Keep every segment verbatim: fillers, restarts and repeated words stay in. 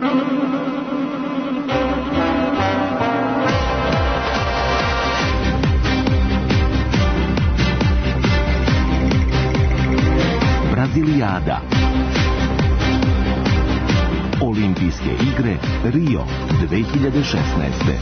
Brazilijada. Olimpijske igre Rio dve hiljade šesnaeste.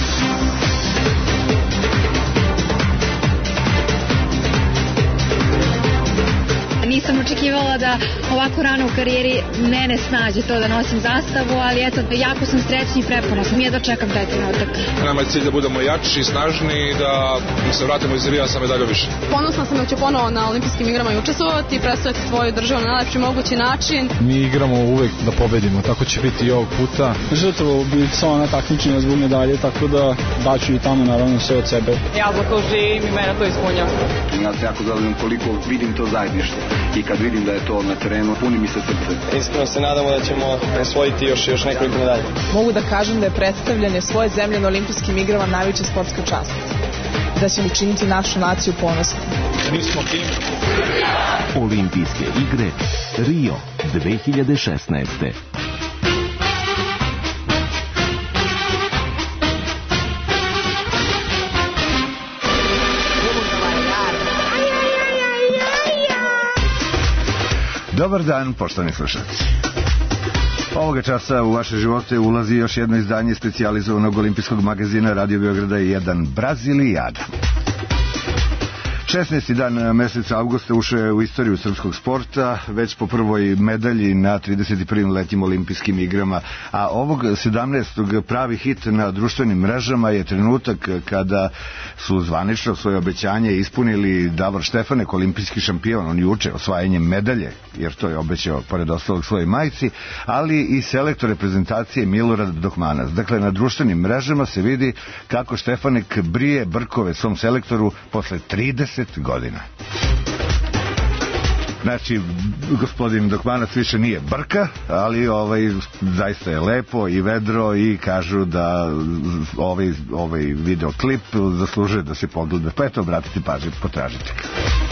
Nisam očekivala da ovako rano u karijeri mene snađe to da nosim zastavu, ali eto, jako sam srećna i preponosna. Nije da čekam taj trenutak. Nama je cilj da budemo jači i snažni i da se vratimo iz Rija sa medaljom više. Ponosna sam da ću ponovo na olimpijskim igrama i učestvovati i predstaviti svoju državu na najlepši mogući način. Mi igramo uvek da pobedimo, tako će biti i ovog puta. Žrtvovo bi samo na takmičenju zbog medalje, tako da daću i tamo naravno sve od sebe. Ja za to živim i mene to ispunjava. Ja se jako zadovoljam koliko vidim to zajedništvo i kad vidim da je to na terenu, puni mi se srce. Iskreno se nadamo da ćemo osvojiti još, još nekoliko medalja. Mogu da kažem da je predstavljanje svoje zemlje na olimpijskim igrama najveća sportska čast. Da ćemo učiniti našu naciju ponosnom. Mi smo tim. Olimpijske igre Rio dve hiljade šesnaeste. Dobar dan, poštovani slušalci. Ovoga časa u vaše živote ulazi još jedno izdanje specijalizovanog olimpijskog magazina Radio Beograda jedan Brazilijada. šesnaesti dan meseca avgusta ušao je u istoriju srpskog sporta, već po prvoj medalji na trideset prvim letnjim olimpijskim igrama, a ovog sedamnaestog pravi hit na društvenim mrežama je trenutak kada su zvanično svoje obećanje ispunili Davor Štefanek, olimpijski šampion, on juče osvajanjem medalje, jer to je obećao pored ostalog svojoj majci, ali i selektor reprezentacije Milorad Dokmanac. Dakle, na društvenim mrežama se vidi kako Štefanek brije brkove svom selektoru posle trideset godina. Znači, gospodin Dokmanac više nije brka, ali ovaj, zaista je lepo i vedro i kažu da ovaj, ovaj videoklip zaslužuje da se pogleda. Pa eto, obratite pažnju, potražite ga.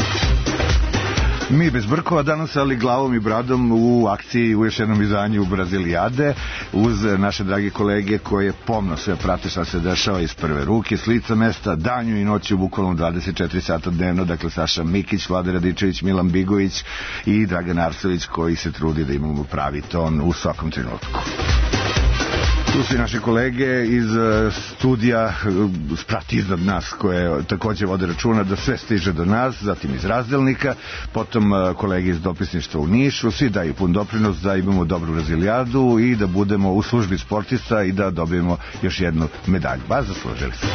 Mi bez brkova danas, ali glavom i bradom u akciji u još jednom izdanju Brazilijade uz naše dragi kolege koje pomno sve prate šta se dešava iz prve ruke, s lica mesta, danju i noću, bukvalno dvadeset četiri sata dnevno. Dakle, Saša Mikić, Vlada Radičević, Milan Bigović i Dragan Arsović koji se trudi da imamo pravi ton u svakom trenutku. Tu su i naše kolege iz studija Sprat iznad nas koje također vode računa da sve stiže do nas, zatim iz razdelnika, potom kolege iz dopisništva u Nišu, svi daju pun doprinos da imamo dobru Brazilijadu i da budemo u službi sportista i da dobijemo još jednu medalju. Ba, zaslužili se.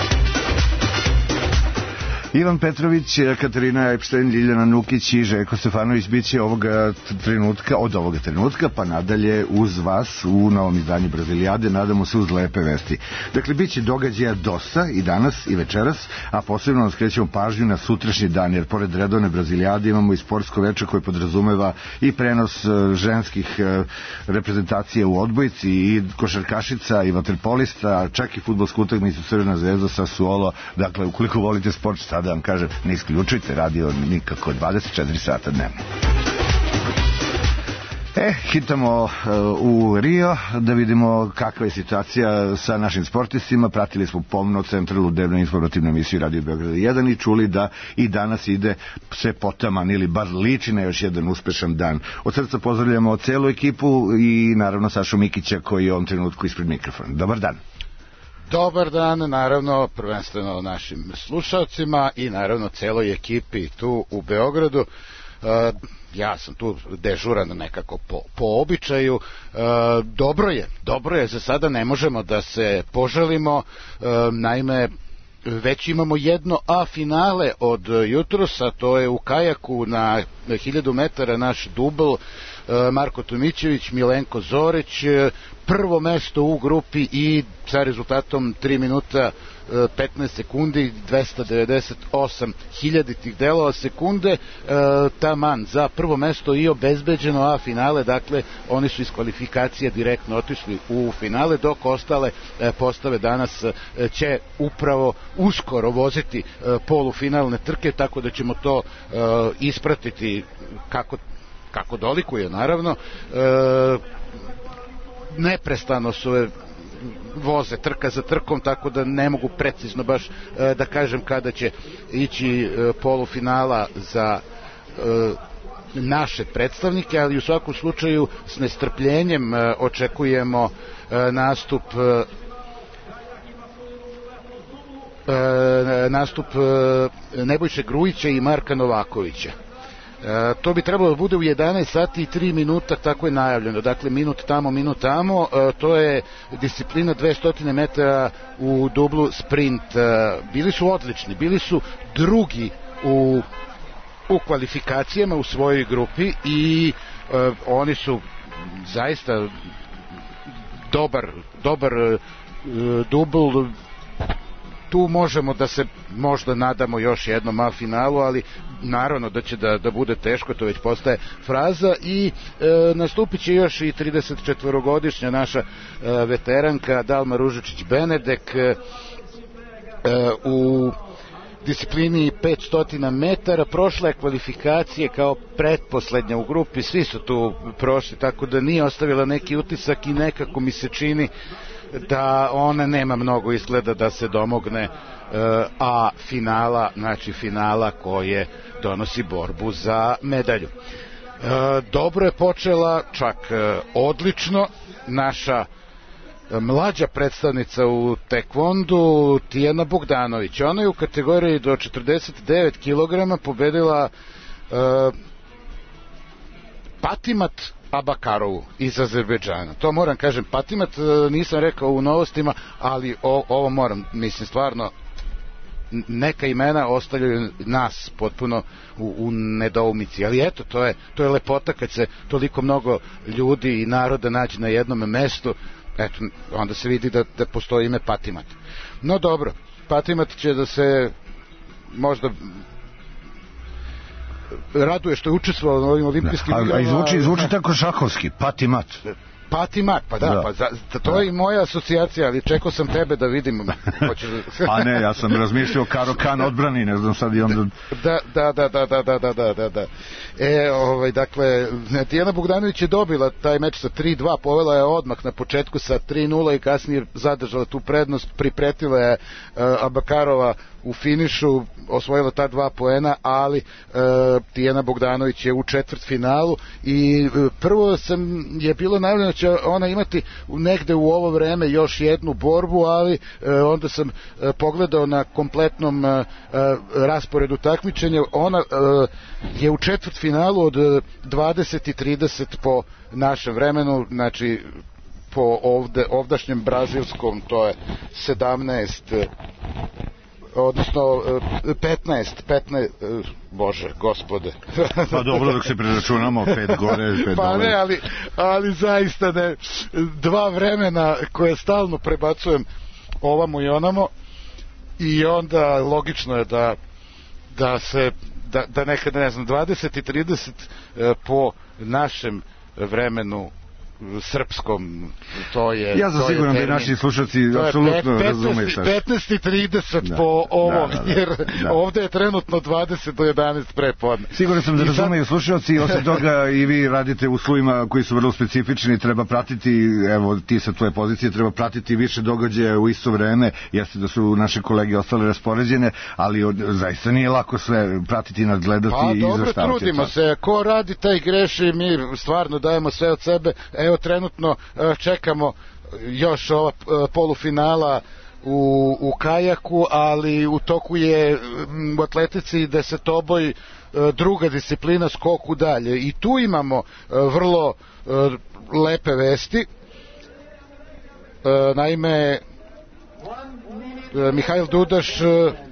Ivan Petrović, Katarina Epštajn, Ljiljana Nukić i Željko Stefanović bit će ovoga trenutka, od ovoga trenutka pa nadalje uz vas u novom izdanju Brazilijade, nadamo se uz lepe vesti. Dakle, bit će događaja dosta i danas i večeras, a posebno nam skrećemo pažnju na sutrašnji dan, jer pored redovne Brazilijade imamo i sportsko veče koje podrazumeva i prenos ženskih reprezentacija u odbojci i košarkašica i vaterpolista, čak i fudbalsku utakmicu Crvena zvezda sa Sassuolo. Dakle, ukoliko volite sport, šta da vam kažem, ne isključujte radio nikako dvadeset četiri sata dnevno. E, hitamo uh, u Rio da vidimo kakva je situacija sa našim sportistima. Pratili smo pomno centralnu dnevnu informativnu emisiju Radio Beograda jedan i čuli da i danas ide sve potaman ili bar liči na još jedan uspešan dan. Od srca pozdravljamo celu ekipu i naravno Sašu Mikića koji je u ovom trenutku ispred mikrofona. Dobar dan. Dobar dan, naravno, prvenstveno našim slušalcima i naravno celoj ekipi tu u Beogradu. E, ja sam tu dežuran nekako po, po običaju. E, dobro je, dobro je, za sada ne možemo da se požalimo, e, naime, već imamo jedno A finale od jutrosa, to je u kajaku na hiljadu metara naš dubl, Marko Tomićević, Milenko Zorić, prvo mesto u grupi i sa rezultatom tri minuta petnaest sekundi, dvesta devedeset osam hiljaditih delova sekunde, taman za prvo mesto i obezbeđeno A finale. Dakle, oni su iz kvalifikacije direktno otišli u finale, dok ostale postave danas će upravo uskoro voziti polufinalne trke, tako da ćemo to ispratiti kako kako dolikuje, naravno. E, neprestano su voze trka za trkom, tako da ne mogu precizno baš e, da kažem kada će ići e, polufinala za e, naše predstavnike, ali u svakom slučaju s nestrpljenjem e, očekujemo e, nastup e, e, nastup e, Nebojše Grujića i Marka Novakovića. E, to bi trebalo da bude u jedanaest sati i tri minuta, tako je najavljeno, dakle minut tamo, minut tamo, e, to je disciplina dvesta metara u dublu sprint. E, bili su odlični, bili su drugi u, u kvalifikacijama u svojoj grupi i e, oni su zaista dobar, dobar e, dubl. Tu možemo da se možda nadamo još jednom A finalu, ali naravno da će da, da bude teško, to već postaje fraza i e, nastupit će još i tridesetčetvorogodišnja naša e, veteranka Dalma Ružičić-Benedek e, u disciplini petsto metara. Prošla je kvalifikacije kao pretposlednja u grupi, svi su tu prošli, tako da nije ostavila neki utisak i nekako mi se čini da ona nema mnogo izgleda da se domogne uh, a finala, znači finala koje donosi borbu za medalju. Uh, dobro je počela, čak uh, odlično, naša mlađa predstavnica u tekvondu Tijana Bogdanović. Ona je u kategoriji do četrdeset devet kilograma pobedila uh, Patimat Abakarovu iz Azerbejdžana. To moram kažem, Patimat nisam rekao u novostima, ali o, ovo moram, mislim stvarno neka imena ostavljaju nas potpuno u, u nedoumici, ali eto, to je, to je lepota kad se toliko mnogo ljudi i naroda nađe na jednom mestu, eto, onda se vidi da, da postoji ime Patimat. No dobro, Patimat će da se možda raduje što je učestvovao na ovim olimpijskim igrama. A, a zvuči, zvuči tako šahovski, Patimat. Patimat, pa da, da. Pa za, to da. je i moja asocijacija, ali čekao sam tebe da vidim. Pa ne, ja sam razmišljao Karo Kan odbrani, ne znam sad i onda... Da, da, da, da, da, da, da, da, da. E, ovaj, dakle, Tijana Bogdanović je dobila taj meč sa tri dva, povela je odmah na početku sa tri nula i kasnije zadržala tu prednost, pripretila je uh, Abakarova u finišu, osvojila ta dva poena, ali e, Tijana Bogdanović je u četvrtfinalu i e, prvo sam je bilo najavljeno da će ona imati negde u ovo vreme još jednu borbu, ali e, onda sam e, pogledao na kompletnom e, rasporedu takmičenja, ona e, je u četvrtfinalu od dvadeset i trideset po našem vremenu, znači po ovde, ovdašnjem brazilskom, to je sedamnaest odnosno petnaest, petnaest, bože, gospode. Pa dobro, dok se preračunamo, pet gore, pet pa dole. Ne, ali, ali zaista ne, dva vremena koje stalno prebacujem ovamo i onamo i onda logično je da, da se, da, da nekad, ne znam, dvadeset i trideset po našem vremenu srpskom, to je... Ja sam siguran da i naši slušalci apsolutno razumeju šta. petnaest i trideset da, po ovom, da, da, da, jer da. Ovde je trenutno dvadeset do jedanaest prepodne. Siguran sam da razumeju slušalci, osim toga i vi radite u uslovima koji su vrlo specifični, treba pratiti, evo ti sa tvoje pozicije, treba pratiti više događaja u isto vreme, jeste da su naše kolege ostale raspoređene, ali od, zaista nije lako sve pratiti, nadgledati pa, i izveštavati. Pa dobro, trudimo se, ko radi taj greši, mi stvarno dajemo sve od sebe. Evo trenutno čekamo još ova polufinala u, u kajaku, ali u toku je u atletici desetoboj druga disciplina, skoku dalje. I tu imamo vrlo lepe vesti. Naime, Mihajl Dudaš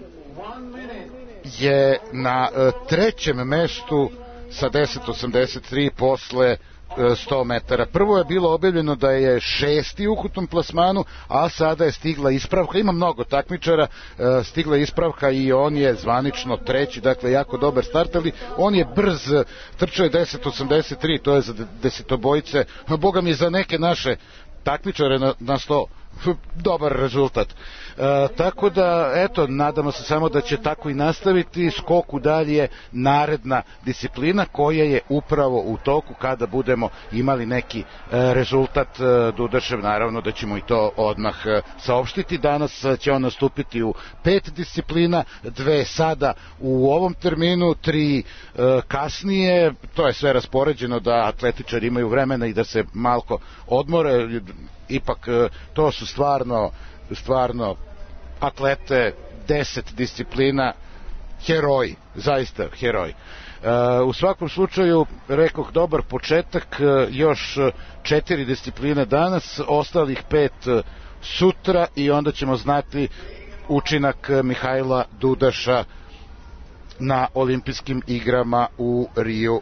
je na trećem mestu sa deset osamdeset tri posle sto metara. Prvo je bilo objavljeno da je šesti u ukupnom plasmanu, a sada je stigla ispravka. Ima mnogo takmičara, stigla ispravka i on je zvanično treći, dakle jako dobar start, ali on je brz, trčao je deset osamdeset tri, to je za desetobojce, boga mi za neke naše takmičare na, na sto dobar rezultat. E, tako da, eto, nadamo se samo da će tako i nastaviti. Skok u dalje naredna disciplina koja je upravo u toku kada budemo imali neki e, rezultat e, Dudašev, naravno da ćemo i to odmah e, saopštiti. Danas će on nastupiti u pet disciplina, dve sada u ovom terminu, tri e, kasnije. To je sve raspoređeno da atletičari imaju vremena i da se malko odmore. Ipak to su stvarno stvarno atlete, deset disciplina, heroji, zaista heroji. U svakom slučaju, rekoh, dobar početak, još četiri discipline danas, ostalih pet sutra i onda ćemo znati učinak Mihajla Dudaša na olimpijskim igrama u Riju.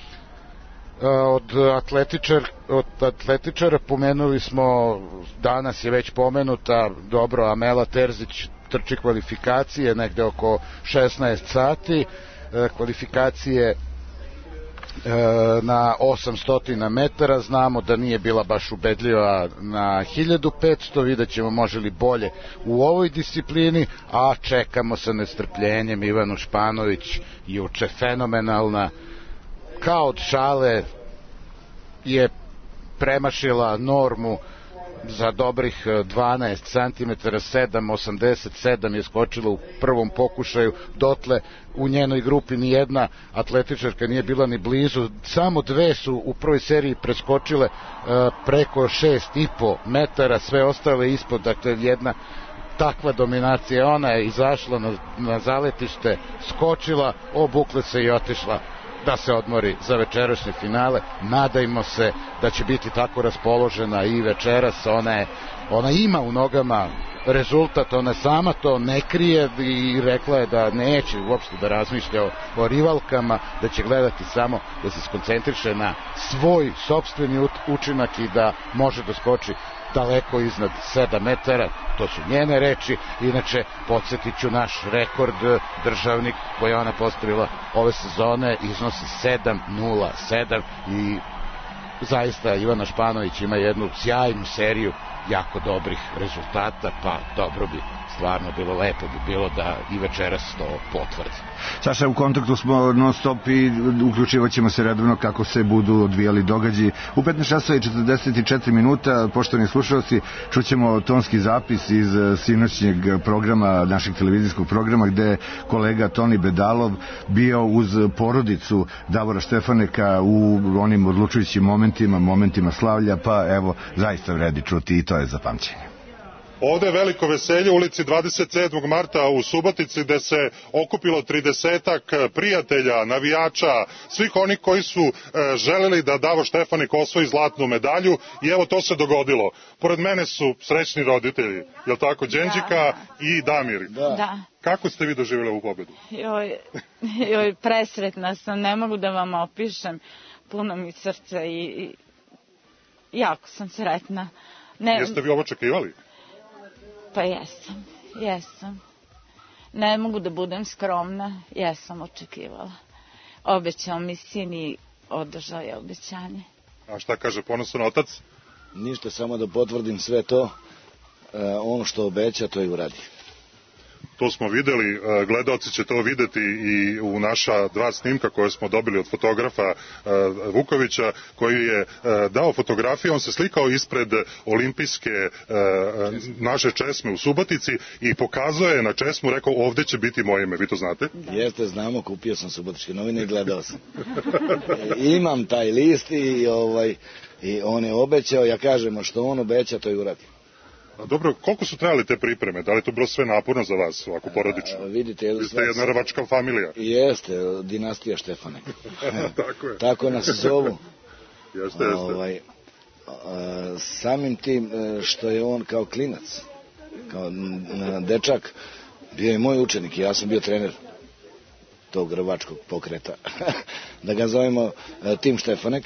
Od atletičar, od atletičara pomenuli smo, danas je već pomenuta, dobro, Amela Terzić trči kvalifikacije negde oko šesnaest sati, kvalifikacije na osamsto metara, znamo da nije bila baš ubedljiva na hiljadu petsto, vidjet ćemo može li bolje u ovoj disciplini, a čekamo sa nestrpljenjem Ivanu Španović, juče fenomenalna, kao od šale je premašila normu za dobrih dvanaest centimetara, sedam osamdeset sedam je skočila u prvom pokušaju, dotle u njenoj grupi ni jedna atletičarka nije bila ni blizu, samo dve su u prvoj seriji preskočile preko šest i po metara, sve ostale ispod, dakle jedna takva dominacija. Ona je izašla na, na zaletište, skočila, obukla se i otišla da se odmori za večerašnje finale. Nadajmo se da će biti tako raspoložena i večeras. Ona, je, ona ima u nogama rezultat, ona sama to ne krije i rekla je da neće uopšte da razmišlja o, o rivalkama, da će gledati samo da se skoncentriše na svoj sopstveni učinak i da može da skoči daleko iznad sedam metara, to su njene reči. Inače, podsjetit ću, naš rekord državnik koji je ona postavila ove sezone iznosi sedam nula sedam i zaista Ivana Španović ima jednu sjajnu seriju jako dobrih rezultata, pa dobro bi stvarno bilo, lepo bi bilo da i večeras to potvrdi. Saša, u kontaktu smo non stop i uključivat ćemo se redovno kako se budu odvijali događaji. U petnaest časova i četrdeset četiri minuta, poštovani slušalci, čućemo tonski zapis iz sinoćnjeg programa, našeg televizijskog programa, gde je kolega Toni Bedalov bio uz porodicu Davora Štefaneka u onim odlučujućim momentima, momentima slavlja, pa evo, zaista vredi čuti i to je za pamćenje. Ovde je veliko veselje u ulici dvadeset sedmog marta u Subotici, gde se okupilo tridesetak prijatelja, navijača, svih onih koji su e, želeli da Davor Štefanik osvoji zlatnu medalju i evo to se dogodilo. Pored mene su srećni roditelji, jel tako, Đenđika da. I Damir. Da. Da. Kako ste vi doživjeli ovu pobedu? Joj, joj, presretna sam, ne mogu da vam opišem, puno mi srce i, i jako sam sretna. Ne... Jeste vi ovo očekivali? Pa jesam, jesam. Ne mogu da budem skromna, jesam očekivala. Obećao mi sin i održao je obećanje. A šta kaže ponosan otac? Ništa, samo da potvrdim sve to. E, ono što obeća, to i uradi. To smo videli, gledaoci će to videti i u naša dva snimka koje smo dobili od fotografa Vukovića, koji je dao fotografije. On se slikao ispred olimpijske naše česme u Subotici i pokazao je na česmu, rekao ovde će biti moje ime, vi to znate? Jeste, znamo, kupio sam Subotičke novine i gledao sam. Imam taj list i, ovaj, i on je obećao, ja kažem, što on obeća, to i uradi. Dobro, koliko su trajali te pripreme? Da li to bilo sve naporno za vas, ovako porodično? A, vidite, vi ste jedna rvačka familija. Jeste, dinastija Štefanek. Tako je. Tako nas zovu. Jeste, jeste. Ovaj, a, samim tim što je on kao klinac, kao dečak, bio je moj učenik i ja sam bio trener tog rvačkog pokreta. Da ga zovemo Tim Štefanek.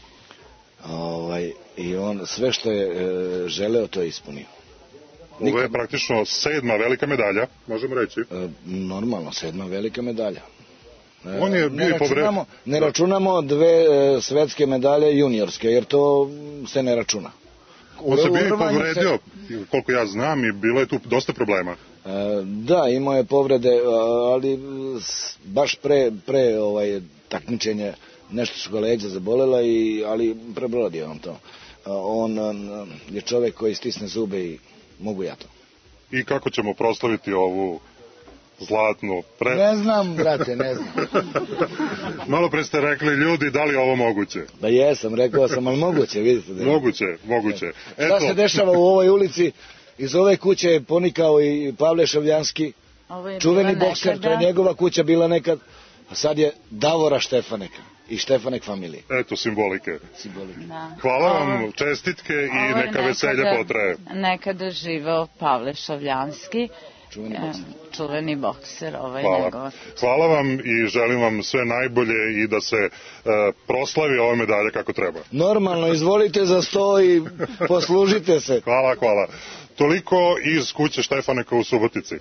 Ovaj, i on sve što je e, želeo, to je ispunio. Ovo je praktično sedma velika medalja, možemo reći. E, normalno, sedma velika medalja. E, on je bio ne, računamo, ne računamo dve e, svetske medalje juniorske, jer to se ne računa. On se bio i povredio, koliko ja znam, i bilo je tu dosta problema. E, da, imao je povrede, ali baš pre, pre ovaj, takmičenja nešto su ga leđa zabolela, i, ali prebrodio on to. On je čovek koji stisne zube i mogu ja to. I kako ćemo proslaviti ovu zlatnu pre... Ne znam, brate, ne znam. Malo pre ste rekli, ljudi, da li je ovo moguće? Da jesam, rekao sam, ali moguće, vidite. Da je. Moguće, moguće. Eto. Šta se dešava u ovoj ulici? Iz ove kuće je ponikao i Pavle Šavljanski, čuveni bokser, to je njegova kuća bila nekad, a sad je Davora Štefaneka i Štefanek familije. Eto, simbolike. Simbolike. Da. Hvala vam, čestitke i neka nekada, veselja potraje. Nekada živeo Pavle Šavljanski, čuveni bokser. Čuveni bokser, ovaj Hvala. Njegov. Hvala vam i želim vam sve najbolje i da se uh, proslavi ova medalja kako treba. Normalno, izvolite za sto i poslužite se. Hvala, hvala. Toliko iz kuće Štefaneka u Subotici.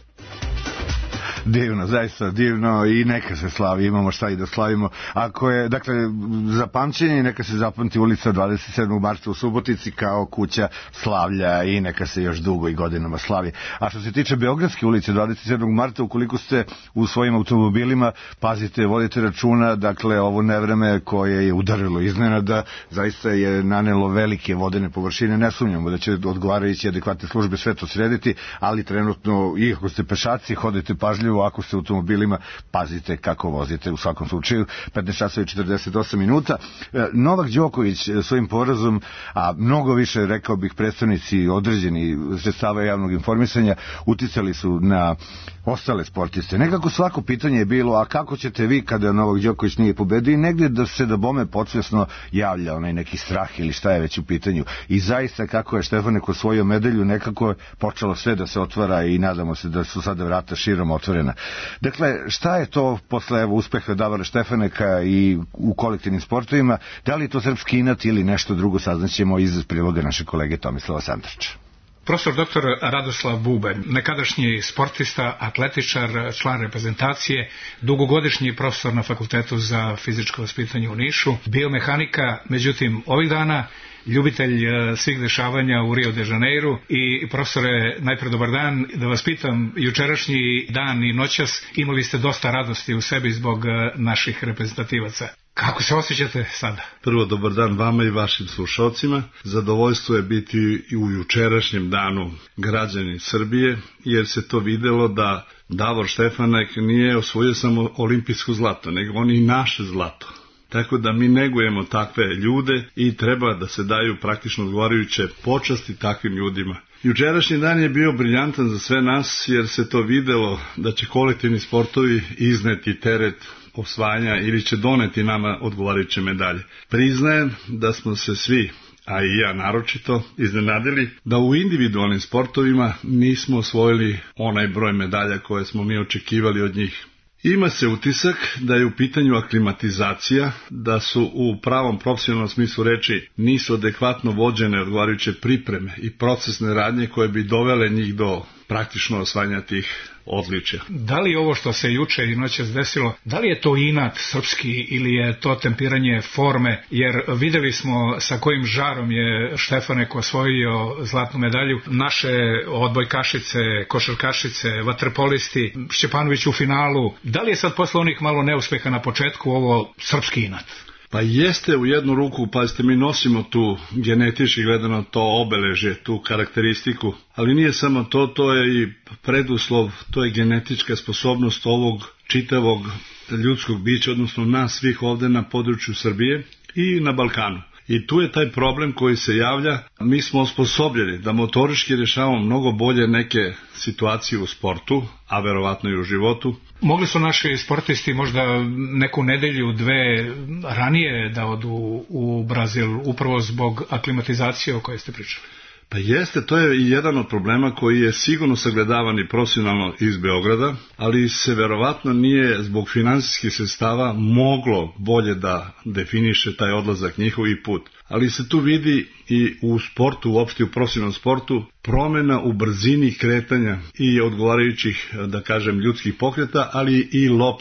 Divno, zaista divno, i neka se slavi, imamo šta i da slavimo. Ako je, dakle, za pamćenje, neka se zapamti ulica dvadeset sedmog marta u Subotici kao kuća slavlja i neka se još dugo i godinama slavi. A što se tiče Beogradske ulice dvadeset sedmog marta, ukoliko ste u svojim automobilima, pazite, vodite računa, dakle, ovo nevreme koje je udarilo iznenada, zaista je nanelo velike vodene površine, ne sumnjamo da će odgovarajući adekvatne službe sve to srediti, ali trenutno, i ako ste pešaci, hodite pažljivo, ako ste u automobilima, pazite kako vozite, u svakom slučaju. petnaest časova i četrdeset osam minuta. Novak Đoković svojim porazom, a mnogo više, rekao bih, predstavnici određeni sredstava javnog informisanja uticali su na ostale sportiste. Nekako svako pitanje je bilo, a kako ćete vi kada Novak Đoković nije pobedio, i negdje da se da bome podsvjesno javlja onaj neki strah ili šta je već u pitanju. I zaista kako je Štefanek osvojio medalju, nekako je počelo sve da se otvara i nadamo se da su sada vrata širom otvorena. Dakle, šta je to posle evo uspeha Davora Štefaneka i u kolektivnim sportovima? Da li je to srpski inat ili nešto drugo, saznaćemo iz priloga naše kolege Tomislava Sandrača. Profesor doktor Radoslav Bubanj, nekadašnji sportista, atletičar, član reprezentacije, dugogodišnji profesor na Fakultetu za fizičko vaspitanje u Nišu, biomehanika, međutim ovih dana ljubitelj svih dešavanja u Rio de Janeiru. I profesore, najpre dobar dan, da vas pitam, jučerašnji dan i noćas imali ste dosta radosti u sebi zbog naših reprezentativaca. Kako se osjećate sada? Prvo, dobar dan vama i vašim slušalcima. Zadovoljstvo je biti i u jučerašnjem danu građani Srbije, jer se to videlo da Davor Štefanek nije osvojio samo olimpijsko zlato, nego on i naše zlato. Tako da mi negujemo takve ljude i treba da se daju praktično odgovarajuće počasti takvim ljudima. Jučerašnji dan je bio briljantan za sve nas, jer se to videlo da će kolektivni sportovi izneti teret osvajanja ili će doneti nama odgovarajuće medalje. Priznajem da smo se svi, a i ja naročito, iznenadili da u individualnim sportovima nismo osvojili onaj broj medalja koje smo mi očekivali od njih. Ima se utisak da je u pitanju aklimatizacija, da su u pravom profesionalnom smislu reči nisu adekvatno vođene odgovarajuće pripreme i procesne radnje koje bi dovele njih do praktično osvajanja tih odličja. Da li ovo što se juče i noćas desilo, da li je to inat srpski ili je to tempiranje forme, jer videli smo sa kojim žarom je Štefanek osvojio zlatnu medalju, naše odbojkašice, košarkašice, vaterpolisti, Šćepanović u finalu. Da li je sad posle onih malo neuspeha na početku ovo srpski inat? Pa jeste u jednu ruku, pazite, mi nosimo tu genetički gledano to obeležje, tu karakteristiku, ali nije samo to, to je i preduslov, to je genetička sposobnost ovog čitavog ljudskog bića, odnosno nas svih ovde na području Srbije i na Balkanu. I tu je taj problem koji se javlja. Mi smo osposobljeni da motorički rješavamo mnogo bolje neke situacije u sportu, a verovatno i u životu. Mogli su naši sportisti možda neku nedelju, dve ranije da odu u Brazil, upravo zbog aklimatizacije o kojoj ste pričali? Pa jeste, to je i jedan od problema koji je sigurno sagledavan i profesionalno iz Beograda, ali se verovatno nije zbog finansijskih sredstava moglo bolje da definiše taj odlazak njihov i put. Ali se tu vidi i u sportu, uopšte u profesionalnom sportu, promjena u brzini kretanja i odgovarajućih, da kažem, ljudskih pokreta, ali i lopte.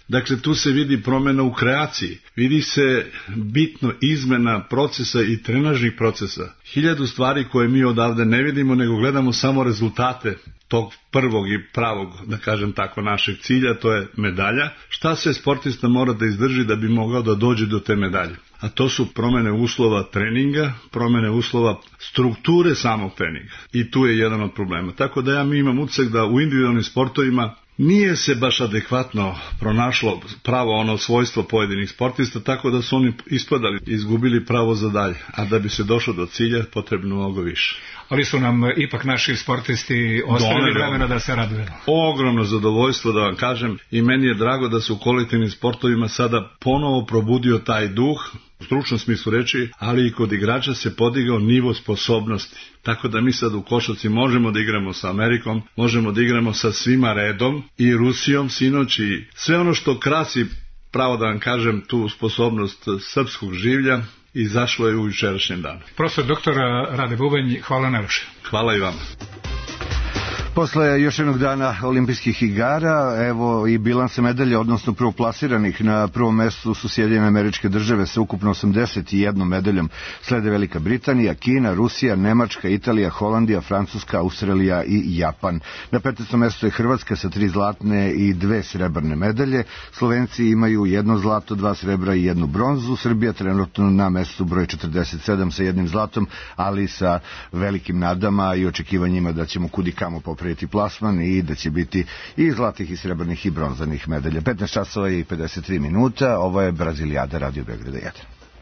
Dakle, tu se vidi promjena u kreaciji, vidi se bitno izmena procesa i trenažnih procesa. Hiljadu stvari koje mi odavde ne vidimo, nego gledamo samo rezultate tog prvog i pravog, da kažem tako, našeg cilja, to je medalja. Šta se sportista mora da izdrži da bi mogao da dođe do te medalje? A to su promjene uslova treninga, promjene uslova strukture samog treninga. I tu je jedan od problema. Tako da ja mi imam utisak da u individualnim sportovima nije se baš adekvatno pronašlo pravo ono svojstvo pojedinih sportista, tako da su oni ispadali, izgubili pravo za dalje. A da bi se došlo do cilja, potrebno mnogo više. Ali su nam ipak naši sportisti ostavili vremena da se radujemo. Ogromno zadovoljstvo da vam kažem, i meni je drago da se u kolektivnim sportovima sada ponovo probudio taj duh, u stručnom smislu reči, ali i kod igrača se podigao nivo sposobnosti. Tako da mi sad u košarci možemo da igramo sa Amerikom, možemo da igramo sa svima redom, i Rusijom sinoć, i sve ono što krasi, pravo da vam kažem, tu sposobnost srpskog življa, izašlo je u jučerašnjem danu. Profesor doktor Rade Bubanj, hvala najviše. Hvala i vama. Posle još jednog dana olimpijskih igara, evo i bilanse medalje, odnosno prvoplasiranih. Na prvom mestu su Sjedinjene Američke Države sa ukupno osamdeset jednom medaljom. Slede Velika Britanija, Kina, Rusija, Nemačka, Italija, Holandija, Francuska, Australija i Japan. Na petnaestom mestu je Hrvatska sa tri zlatne i dve srebrne medalje. Slovenci imaju jedno zlato, dva srebra i jednu bronzu. Srbija trenutno na mestu broj četrdeset sedam sa jednim zlatom, ali sa velikim nadama i očekivanjima da ćemo kudikamo popraviti plasman i da će biti i zlatih i srebrnih i bronzanih medalja. petnaest časova i pedeset tri minuta. Ovo je Brazilijada, Radio Beograda jedan.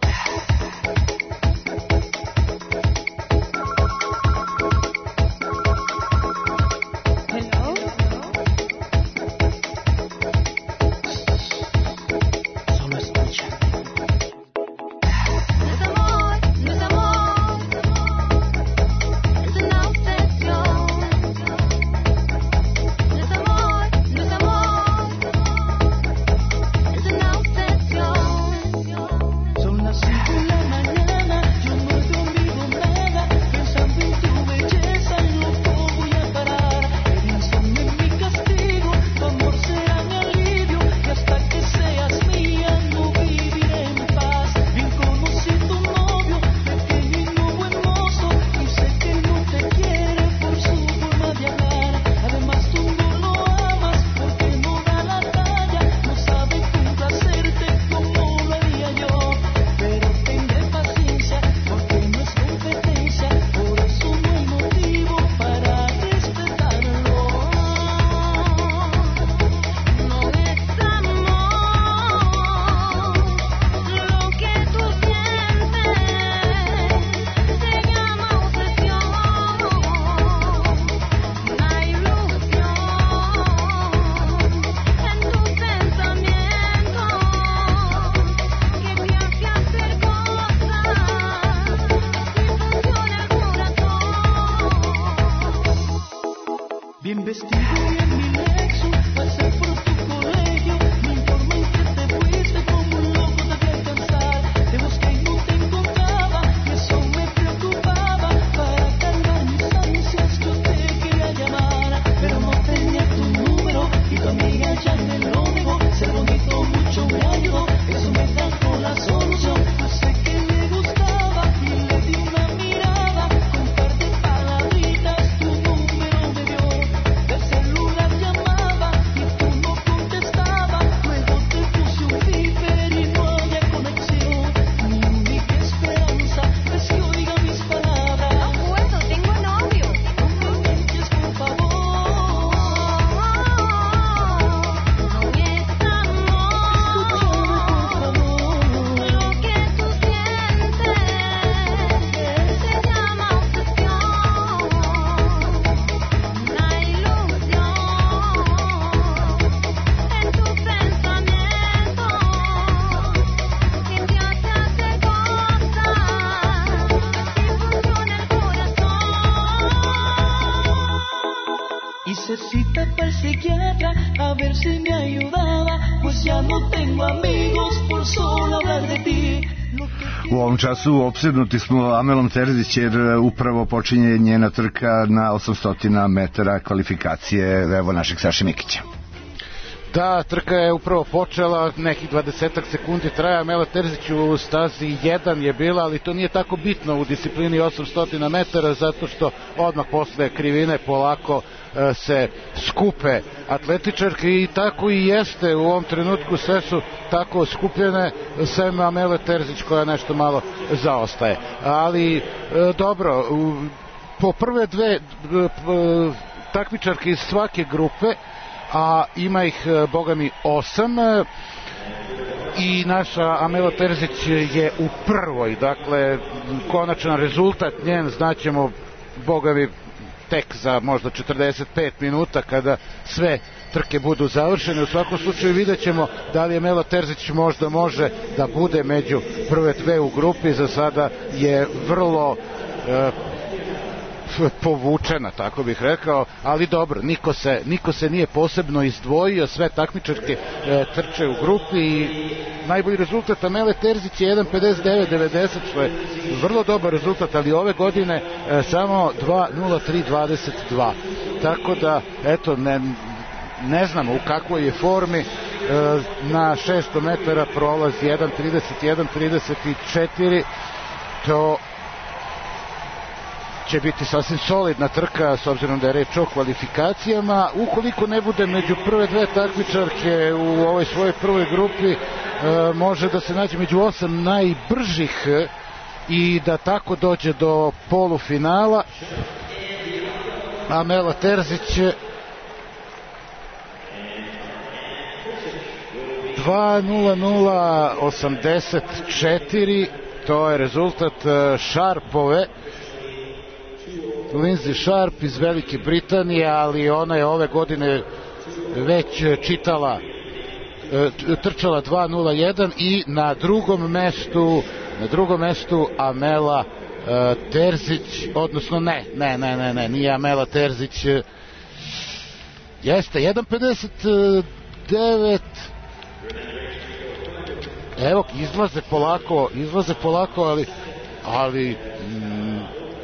U ovom času opsednuti smo Amelom Terzić jer upravo počinje njena trka na osamsto metara kvalifikacije, evo našeg Saše Mikića. Da, trka je upravo počela, nekih dvadesetak sekundi traja, Amela Terzić u stazi jedan je bila, ali to nije tako bitno u disciplini osamsto metara, zato što odmah posle krivine polako e, se skupe atletičarke i tako i jeste u ovom trenutku, sve su tako skupljene, sem Amele Terzić koja nešto malo zaostaje. Ali e, dobro, u, po prve dve e, takmičarke iz svake grupe, a ima ih, boga mi, osam, i naša Amela Terzić je u prvoj, dakle konačan rezultat njen znaćemo, boga mi, tek za možda četrdeset pet minuta kada sve trke budu završene. U svakom slučaju vidjet ćemo da li Amela Terzić možda može da bude među prve dve u grupi. Za sada je vrlo e, povučena, tako bih rekao, ali dobro, niko se, niko se nije posebno izdvojio, sve takmičarke e, trče u grupi i najbolji rezultat Amele Terzić je jedan pedeset devet devedeset, što je vrlo dobar rezultat, ali ove godine e, samo dva nula tri dvadeset dva, tako da eto, ne, ne znamo u kakvoj je formi. E, na šesto metara prolaz jedan trideset jedan trideset četiri, to će biti sasvim solidna trka s obzirom da je reč o kvalifikacijama. Ukoliko ne bude među prve dve takmičarke u ovoj svojoj prvoj grupi, e, može da se nađe među osam najbržih i da tako dođe do polufinala. Amela Terzić dva nula nula osamdeset četiri, to je rezultat Sharpove, Lindsay Sharp iz Velike Britanije, ali ona je ove godine već čitala, trčala dva nula jedan i na drugom mestu na drugom mestu Amela Terzić, odnosno ne, ne, ne, ne, ne, nije Amela Terzić, jeste jedan pedeset devet, evo izlaze polako, izlaze polako, ali ali mm,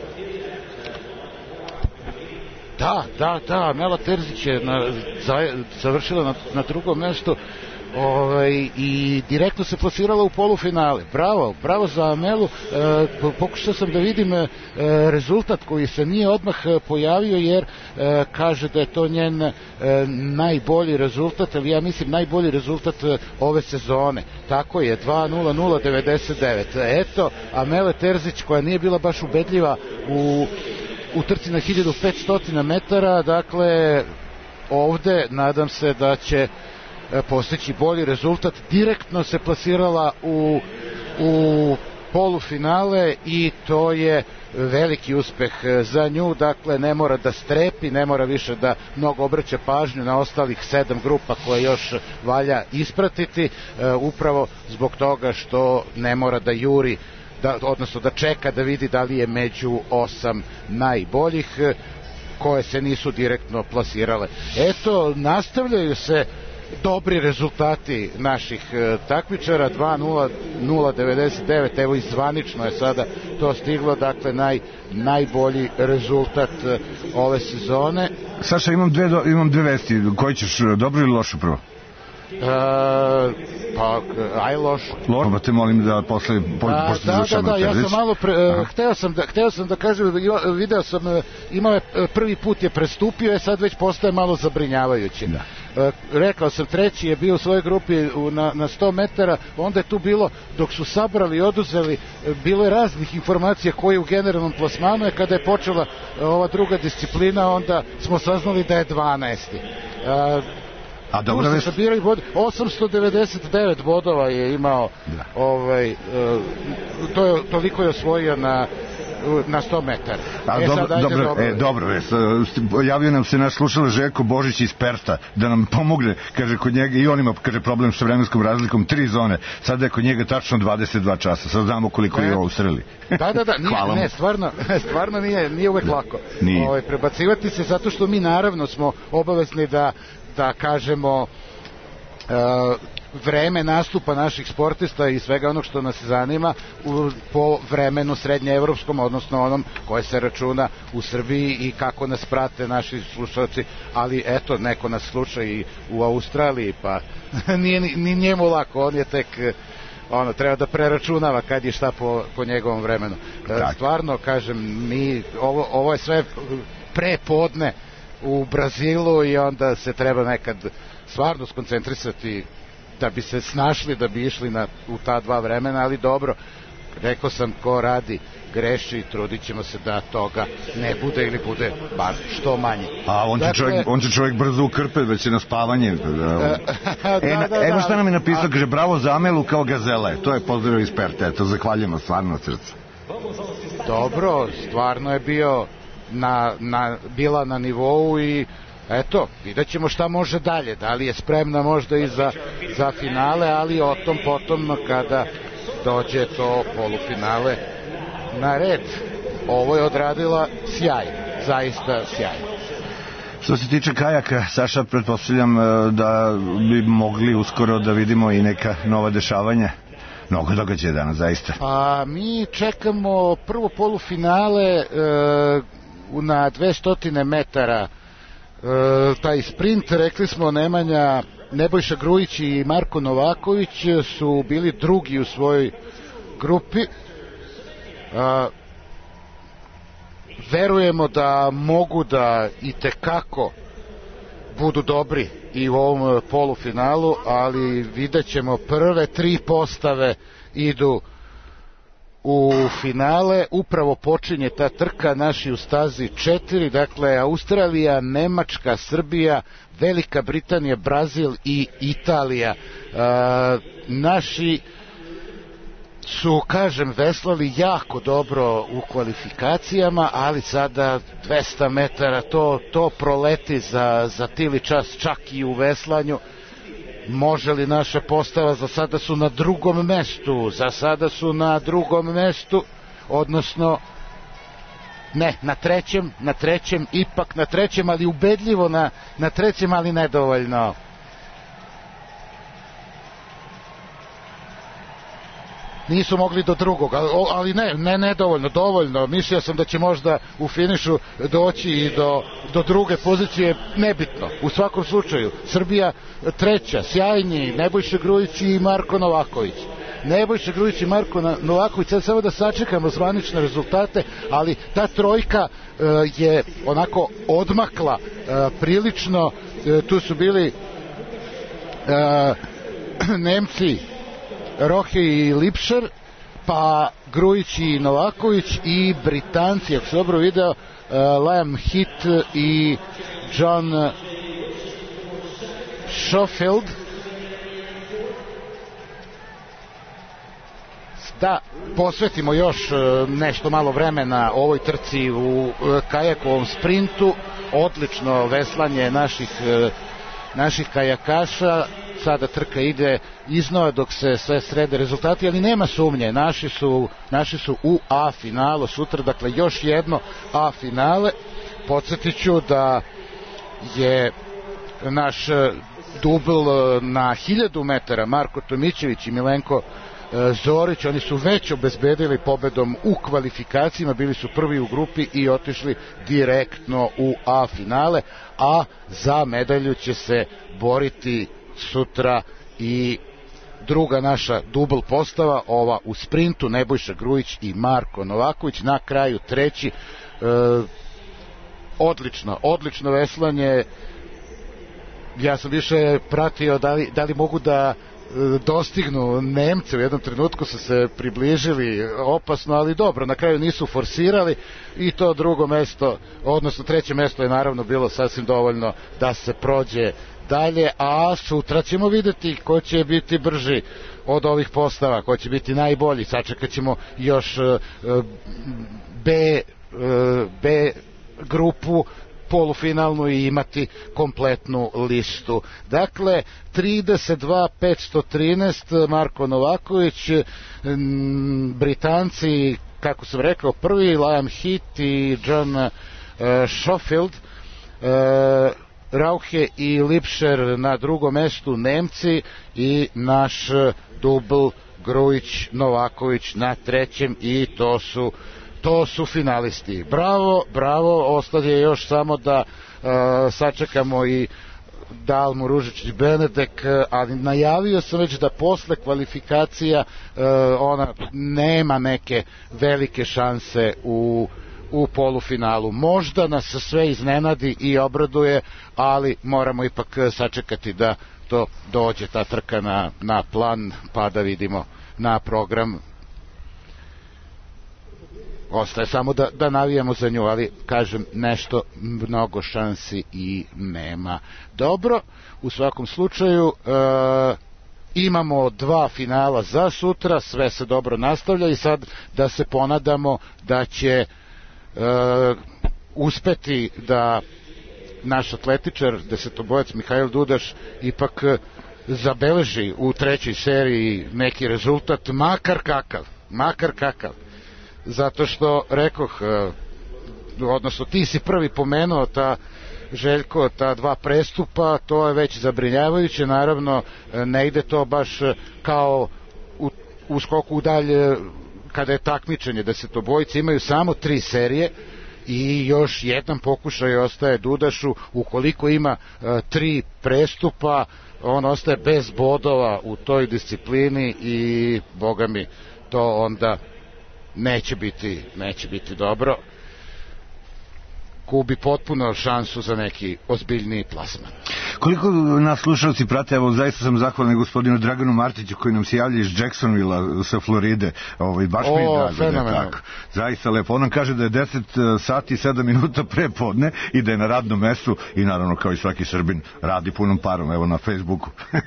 Da, da, da, Amela Terzić je na, za, završila na, na drugom mestu, ovaj, i direktno se plasirala u polufinale. Bravo, bravo za Amelu. E, pokušao sam da vidim e, rezultat koji se nije odmah pojavio, jer e, kaže da je to njen e, najbolji rezultat, ali ja mislim najbolji rezultat e, ove sezone. Tako je, dva nula nula devedeset devet. Eto, Amela Terzić, koja nije bila baš ubedljiva u u trci na hiljadu petsto metara, dakle ovde nadam se da će postići bolji rezultat. Direktno se plasirala u, u polufinale i to je veliki uspeh za nju, dakle ne mora da strepi, ne mora više da mnogo obraća pažnju na ostalih sedam grupa koje još valja ispratiti, e, upravo zbog toga što ne mora da juri, da, odnosno da čeka da vidi da li je među osam najboljih koje se nisu direktno plasirale. Eto, nastavljaju se dobri rezultati naših e, takmičara, dva nula nula devedeset devet, evo i zvanično je sada to stiglo, dakle naj, najbolji rezultat e, ove sezone. Saša, imam dve, do, imam dve vesti, koji ćeš, dobro ili lošu prvo? E, pa aj lošu. Lošu, pa te molim da posle po, A, pošto da, završamo da, da, ja sam malo pre, uh, hteo sam da hteo sam da kažem, video sam, imao je prvi put je prestupio, je sad već postaje malo zabrinjavajući. Da. Uh, rekao sam, treći je bio u svojoj grupi u, na, na sto metara, onda je tu bilo, dok su sabrali i oduzeli, bilo je raznih informacija koje u generalnom plasmanu je, kada je počela uh, ova druga disciplina, onda smo saznali da je dvanaesti. Uh, A dobro već osamsto devedeset devet bodova je imao, da. ovaj, e, to je, toliko je osvojio na na sto metara. A, e, dobro, sad, dobro, dobro, e, dobro već, javio nam se naš slušalac Željko Božić iz Persta da nam pomogne, kaže kod njega i on ima, kaže, problem sa vremenskom razlikom, tri zone, sada je kod njega tačno dvadeset dva časa, sad znamo koliko e, je ovo usreli. Da, da, da, nije, ne, stvarno, stvarno nije, nije uvek lako ovaj, prebacivati se, zato što mi naravno smo obavezni da da kažemo uh, vreme nastupa naših sportista i svega onog što nas zanima u, po vremenu srednjeevropskom, odnosno onom koje se računa u Srbiji i kako nas prate naši slušalci, ali eto, neko nas sluša i u Australiji, pa nije ni njemu lako, on je tek ono, treba da preračunava kad je šta po, po njegovom vremenu. Tak. Stvarno, kažem, mi, ovo, ovo je sve pre podne u Brazilu i onda se treba nekad stvarno skoncentrisati da bi se snašli, da bi išli na, u ta dva vremena, ali dobro, rekao sam, ko radi greši, trudit ćemo se da toga ne bude ili bude bar što manje. A on će, dakle, čovjek, on će čovjek brzo ukrpet, već je na spavanje. Da, da, e, da, evo šta nam je napisao, kaže, bravo za Amelu kao gazele. To je pozdravio iz Perte, eto, zahvaljujemo stvarno od srca. Dobro, stvarno je bio na, na, bila na nivou i eto, vidjet ćemo šta može dalje, da li je spremna možda i za, za finale, ali o tom potom kada dođe to polufinale na red. Ovo je odradila sjajno, zaista sjajno. Što se tiče kajaka, Saša, pretpostavljam da bi mogli uskoro da vidimo i neka nova dešavanja. Mnogo događaja danas, zaista. Pa mi čekamo prvo polufinale e, na dvesta metara. E, taj sprint, rekli smo, Nemanja, Nebojša Grujić i Marko Novaković su bili drugi u svojoj grupi. E, verujemo da mogu da i tekako budu dobri i u ovom polufinalu, ali vidjet ćemo, prve tri postave idu u finale, upravo počinje ta trka, naši u stazi četiri, dakle Australija, Nemačka, Srbija, Velika Britanija, Brazil i Italija. E, naši su, kažem, veslali jako dobro u kvalifikacijama, ali sada dvesta metara to, to proleti za, za tili čas, čak i u veslanju. Može li naša postava? Za sada su na drugom mestu, za sada su na drugom mestu, odnosno ne, na trećem, na trećem, ipak na trećem, ali ubedljivo na, na trećem, ali nedovoljno. Nisu mogli do drugog, ali ne, ne, ne dovoljno, dovoljno. Mislio sam da će možda u finišu doći i do, do druge pozicije, nebitno. U svakom slučaju, Srbija treća, sjajni, Nebojša Grujić i Marko Novaković. Nebojša Grujić i Marko Novaković, sad samo da sačekamo zvanične rezultate, ali ta trojka e, je onako odmakla e, prilično, e, tu su bili e, Nemci, Rohe i Lipšer, pa Grujić i Novaković i Britanci, ako se dobro video, uh, Liam Heath i John Schofield. Da posvetimo još uh, nešto malo vremena ovoj trci u uh, kajakovom sprintu. Odlično veslanje naših, uh, naših kajakaša. Sada trka ide iznova dok se sve srede rezultati, ali nema sumnje, naši su, naši su u A finalu sutra, dakle još jedno A finale. Podsjetit ću da je naš dubl na hiljadu metara Marko Tomićević i Milenko Zorić, oni su već obezbedili pobedom u kvalifikacijama, bili su prvi u grupi i otišli direktno u A finale, a za medalju će se boriti sutra i druga naša dubl postava, ova u sprintu, Nebojša Grujić i Marko Novaković, na kraju treći. E, odlično, odlično veslanje. Ja sam više pratio da li, da li mogu da dostignu Nemce, u jednom trenutku su se približili opasno, ali dobro, na kraju nisu forsirali i to drugo mesto, odnosno treće mesto je naravno bilo sasvim dovoljno da se prođe dalje, a sutra ćemo videti ko će biti brži od ovih postava, ko će biti najbolji. Sačekat ćemo još B, B grupu polufinalnu i imati kompletnu listu. Dakle, trideset dva petsto trinaest Marko Novaković, Britanci, kako sam rekao, prvi Liam Heath i John Schofield, Rauhe i Lipšer na drugom mestu, Nemci, i naš dubl Grujić Novaković na trećem, i to su to su finalisti. Bravo, bravo, ostaje još samo da uh, sačekamo i Dalmu Ružičić Benedek, ali najavio sam već da posle kvalifikacija uh, ona nema neke velike šanse u u polufinalu. Možda nas sve iznenadi i obraduje, ali moramo ipak sačekati da to dođe, ta trka na, na plan, pa da vidimo na program. Ostaje samo da, da navijamo za nju, ali kažem, nešto mnogo šansi i nema. Dobro, u svakom slučaju e, imamo dva finala za sutra, sve se dobro nastavlja i sad da se ponadamo da će e, uspeti da naš atletičar, desetobojac Mihajl Dudaš, ipak zabeleži u trećoj seriji neki rezultat, makar kakav, makar kakav. Zato što, rekoh, odnosno ti si prvi pomenuo ta, Željko, ta dva prestupa, to je već zabrinjavajuće, naravno ne ide to baš kao u, u skoku u dalje kada je takmičenje, desetobojci imaju samo tri serije i još jedan pokušaj ostaje Dudašu. Ukoliko ima e, tri prestupa, on ostaje bez bodova u toj disciplini i, boga mi, to onda neće biti, neće biti dobro. Gubi potpuno šansu za neki ozbiljniji plasman. Koliko nas slušalci prate, evo zaista sam zahvalan gospodinu Draganu Martiću koji nam se javlja iz Jacksonvilla sa Floride. Ovaj, baš mi je da, da je tako. Zaista lepo. On nam kaže da je deset sati i sedam minuta pre podne i da je na radnom mestu i naravno kao i svaki Srbin radi punom parom, evo na Facebooku.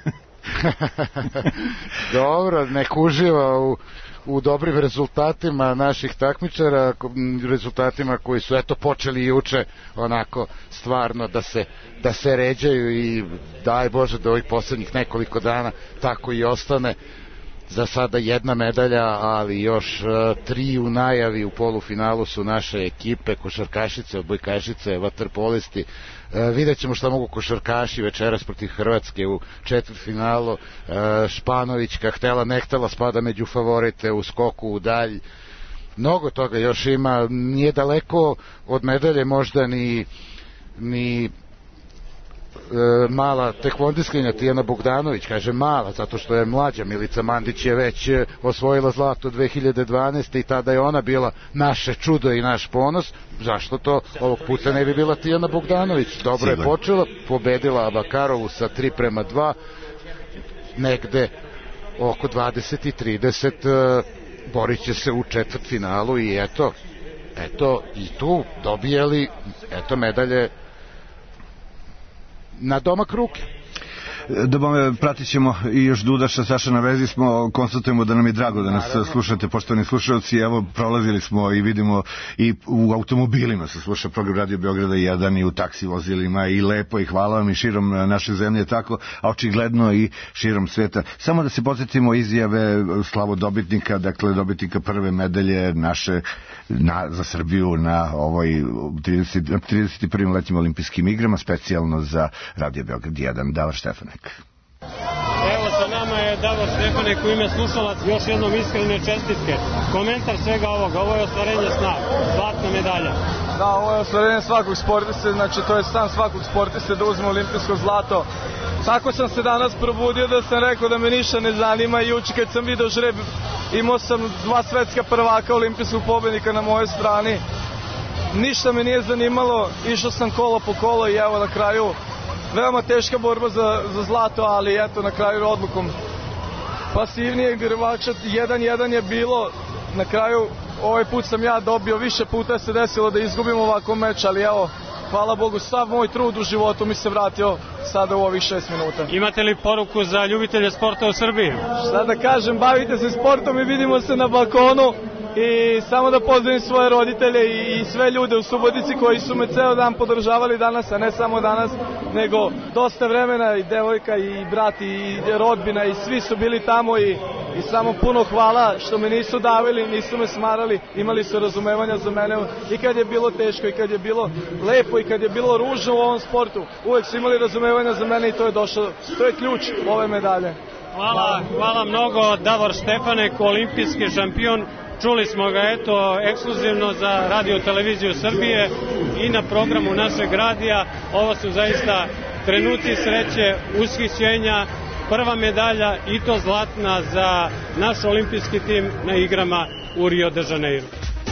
Dobro, nek uživa u u dobrim rezultatima naših takmičara, rezultatima koji su eto počeli juče onako stvarno da se, da se ređaju i daj Bože da ovih poslednjih nekoliko dana tako i ostane. Za sada jedna medalja, ali još uh, tri u najavi. U polufinalu su naše ekipe, košarkašice, odbojkašice, vaterpolisti. Uh, vidjet ćemo šta mogu košarkaši večeras protiv Hrvatske u četvrtfinalu. Uh, Španovićka htela ne htela spada među favorite u skoku u dalj. Mnogo toga još ima. Nije daleko od medalje možda ni ni E, mala tekvondiskinja Tijana Bogdanović, kaže mala zato što je mlađa. Milica Mandić je već osvojila zlato dve hiljade dvanaeste i tada je ona bila naše čudo i naš ponos. Zašto to ovog puta ne bi bila Tijana Bogdanović? Dobro je počela, pobedila Abakarovu sa tri prema dva, negde oko dvadeset i trideset, e, borit će se u četvrtfinalu i eto eto i tu dobijeli eto medalje na domak ruke. Dobro, pratit ćemo i još Dudaša, Saša na vezi smo, konstatujemo da nam je drago da nas Naravno. slušate, poštovani slušalci. Evo, prolazili smo i vidimo i u automobilima se sluša program Radio Beograda jedan i u taksi vozilima i lepo i hvala vam i širom naše zemlje tako, a očigledno i širom sveta. Samo da se podsjetimo izjave slavodobitnika, dakle dobitnika prve medalje naše na, za Srbiju na ovoj trideset prvim letnjim olimpijskim igrama, specijalno za Radio Beograd jedan, Davor Štefanek. Evo sa nama je Davor Štefanek u ime slušalac, još jednom iskrene čestitke. Komentar svega ovoga, ovo je ostvarenje sna, zlatna medalja. Da, ovo je ostvarenje svakog sportiste, znači to je san svakog sportiste da uzme olimpijsko zlato. Tako sam se danas probudio da sam rekao da me ništa ne zanima i juče kad sam video žreb imao sam dva svetska prvaka olimpijskog pobednika na mojoj strani. Ništa me nije zanimalo, išao sam kolo po kolo i evo na kraju veoma teška borba za, za zlato, ali eto na kraju odlukom pasivnijeg grvača jedan jedan je bilo. Na kraju ovaj put sam ja dobio, više puta se desilo da izgubim ovako meč, ali evo, hvala Bogu, sav moj trud u životu mi se vratio sada u ovih šest minuta. Imate li poruku za ljubitelje sporta u Srbiji? Šta da kažem, bavite se sportom i vidimo se na balkonu. i samo da pozdravim svoje roditelje i sve ljude u Subotici koji su me ceo dan podržavali danas, a ne samo danas, nego dosta vremena, i devojka i brat i rodbina i svi su bili tamo i, i samo puno hvala što me nisu davili, nisu me smarali, imali su razumevanja za mene i kad je bilo teško i kad je bilo lepo i kad je bilo ružno u ovom sportu, uvek su imali razumevanja za mene i to je došlo, to je ključ ove medalje. Hvala, hvala mnogo, Davor Štefanek, olimpijski šampion. Čuli smo ga, eto, ekskluzivno za Radio Televiziju Srbije i na programu našeg radija. Ovo su zaista trenuci sreće, ushićenja, prva medalja i to zlatna za naš olimpijski tim na igrama u Rio de Janeiro.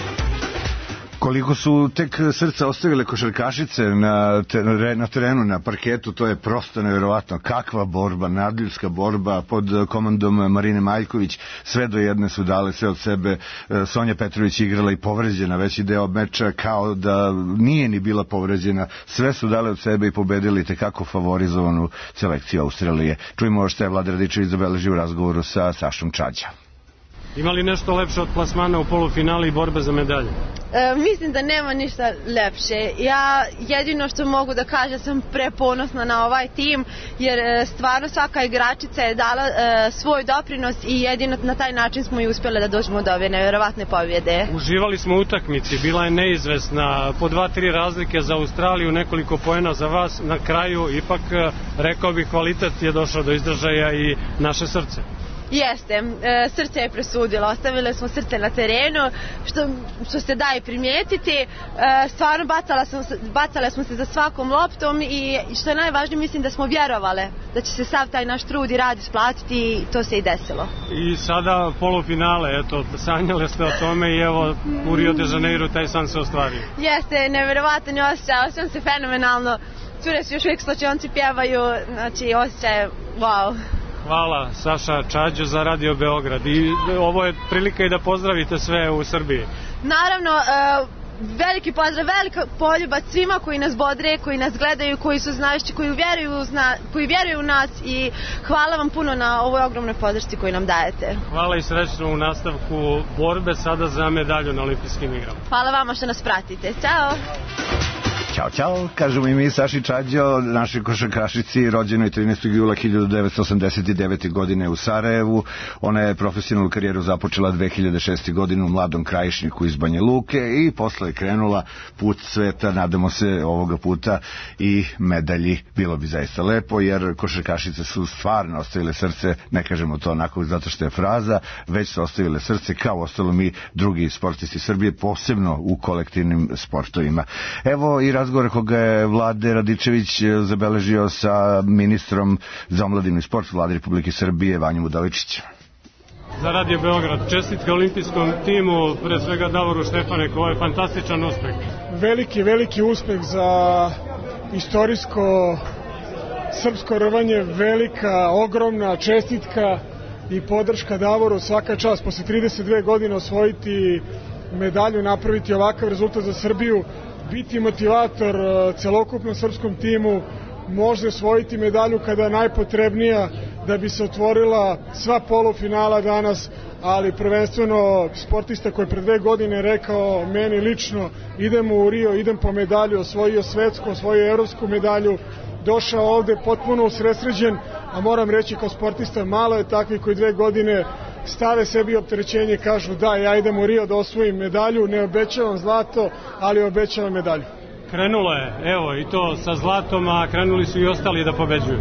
Koliko su tek srca ostavile košarkašice na, te, na terenu, na parketu, to je prosto nevjerovatno. Kakva borba, nadljudska borba pod komandom Marine Maljković, sve do jedne su dale sve od sebe. Sonja Petrović igrala i povređena veći deo meča, kao da nije ni bila povređena. Sve su dale od sebe i pobedili tekako favorizovanu selekciju Australije. Čujemo što je Vlada Radičević zabeležio u razgovoru sa Sašom Čađa. Ima li nešto lepše od plasmana u polufinali i borbe za medalje? E, mislim da nema ništa lepše. Ja jedino što mogu da kažem, sam preponosna na ovaj tim, jer e, stvarno svaka igračica je dala e, svoj doprinos i jedino na taj način smo i uspjeli da dođemo do ove nevjerovatne pobjede. Uživali smo u utakmici, bila je neizvesna, po dva, tri razlike za Australiju, nekoliko poena za vas, na kraju ipak rekao bih kvalitet je došao do izražaja i naše srce. Jeste, e, srce je presudilo, ostavile smo srce na terenu, što, što se da i primijetiti, e, stvarno bacala sam, bacale smo se za svakom loptom i što je najvažnije, mislim da smo vjerovale da će se sav taj naš trud i rad isplatiti i to se i desilo. I sada polufinale, eto, sanjale ste o tome i evo u Rio de Janeiro taj san se ostvario. Jeste, nevjerovatan je osjećaj, osjećam se fenomenalno, cure su još uvijek slačionci pjevaju, znači osjećaj je wow. Hvala Saša Čađo za Radio Beograd i ovo je prilika i da pozdravite sve u Srbiji. Naravno, e, veliki pozdrav, velika poljubac svima koji nas bodre, koji nas gledaju, koji su znajući, koji vjeruju, zna, koji vjeruju u nas i hvala vam puno na ovoj ogromnoj podršci koju nam dajete. Hvala i srećno u nastavku borbe sada za medalju na olimpijskim igrama. Hvala vama što nas pratite. Ćao! Ćao, čao, kažemo i mi Saši Čađo, našoj košarkašici, rođenoj trinaestog jula hiljadu devetsto osamdeset devete. godine u Sarajevu. Ona je profesionalnu karijeru započela dve hiljade šeste. godine u Mladom Krajišniku iz Banja Luke i posle je krenula put sveta, nadamo se ovoga puta i medalji. Bilo bi zaista lepo, jer košarkašice su stvarno ostavile srce, ne kažemo to onako zato što je fraza, već su ostavile srce kao ostalo mi drugi sportisti Srbije, posebno u kolektivnim sportovima. Evo i razgovor koga je Vlade Radičević zabeležio sa ministrom za omladinu i sport Vlade Republike Srbije Vanjom Udaličićem. Za Radio Beograd, čestitke olimpijskom timu, pre svega Davoru Štefaneku, ovo je fantastičan uspeh. Veliki, veliki uspeh za istorijsko srpsko rvanje, velika, ogromna čestitka i podrška Davoru, svaka čast, posle trideset dve godine osvojiti medalju, napraviti ovakav rezultat za Srbiju, biti motivator celokupnom srpskom timu, može osvojiti medalju kada je najpotrebnija da bi se otvorila sva polufinala danas, ali prvenstveno sportista koji je pre dve godine rekao meni lično idemo u Rio, idem po medalju, osvojio svetsku, osvojio evropsku medalju, došao ovde potpuno usresređen, a moram reći kao sportista malo je takvi koji dve godine stave sebi opterećenje, kažu da ja idem u Rio da osvojim medalju, ne obećavam zlato, ali obećavam medalju. Krenulo je, evo i to sa zlatom, a krenuli su i ostali da pobeđuju.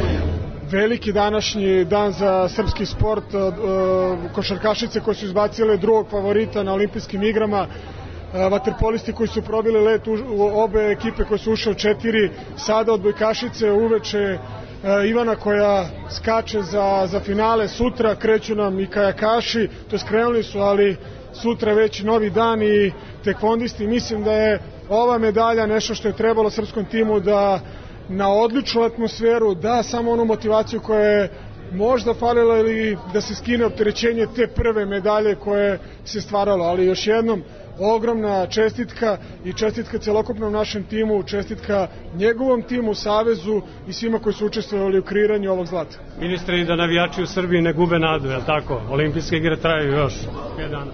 Veliki današnji dan za srpski sport, košarkašice koje su izbacile drugog favorita na olimpijskim igrama, vaterpolisti koji su probili let, obe ekipe koje su ušle u četiri, sada odbojkašice uveče Ivana koja skače za, za finale, sutra kreću nam i kajakaši, to skrenuli su, ali sutra već novi dan i tekvondisti. Mislim da je ova medalja nešto što je trebalo srpskom timu da na odličnu atmosferu da samo onu motivaciju koja je možda falila ili da se skine opterećenje te prve medalje koje se stvaralo, ali još jednom ogromna čestitka i čestitka celokupnom našem timu, čestitka njegovom timu, savezu i svima koji su učestvovali u kreiranju ovog zlata. Ministre, i da navijači u Srbiji ne gube nadu, je li tako? Olimpijske igre traju još pet dana.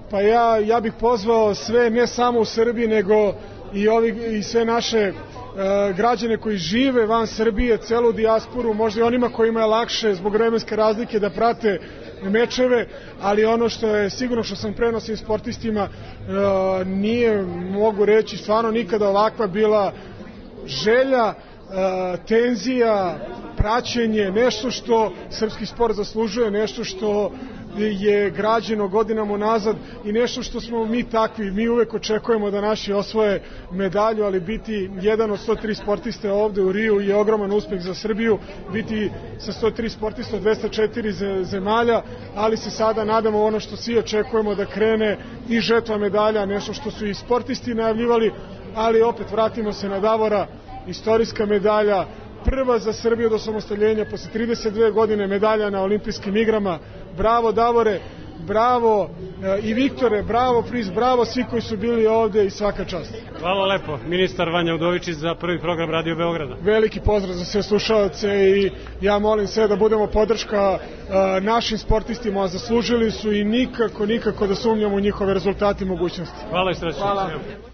pa ja, ja bih pozvao sve, ne samo u Srbiji, nego i, ovi, i sve naše e, građane koji žive van Srbije, celu dijasporu, možda i onima kojima je lakše zbog vremenske razlike da prate mečeve, ali ono što je sigurno što sam prenosio sportistima, e, nije, mogu reći, stvarno nikada ovakva bila želja, e, tenzija, praćenje, nešto što srpski sport zaslužuje, nešto što je građeno godinama nazad i nešto što smo mi takvi. Mi uvek očekujemo da naši osvoje medalju, ali biti jedan od sto tri sportiste ovde u Riju je ogroman uspeh za Srbiju. Biti sa sto tri sportista od dvesta četiri zemalja, ali se sada nadamo ono što svi očekujemo, da krene i žetva medalja, nešto što su i sportisti najavljivali, ali opet vratimo se na Davora, istorijska medalja, prva za Srbiju od osamostaljenja, posle trideset dve godine medalja na olimpijskim igrama. Bravo Davore, bravo e, i Viktore, bravo Priz, bravo svi koji su bili ovde i svaka čast. Hvala lepo, ministar Vanja Udovičić za prvi program Radio Beograda. Veliki pozdrav za sve slušalce i ja molim sve da budemo podrška e, našim sportistima, a zaslužili su i nikako, nikako da sumnjamo u njihove rezultate i mogućnosti. Hvala i srećno. Hvala.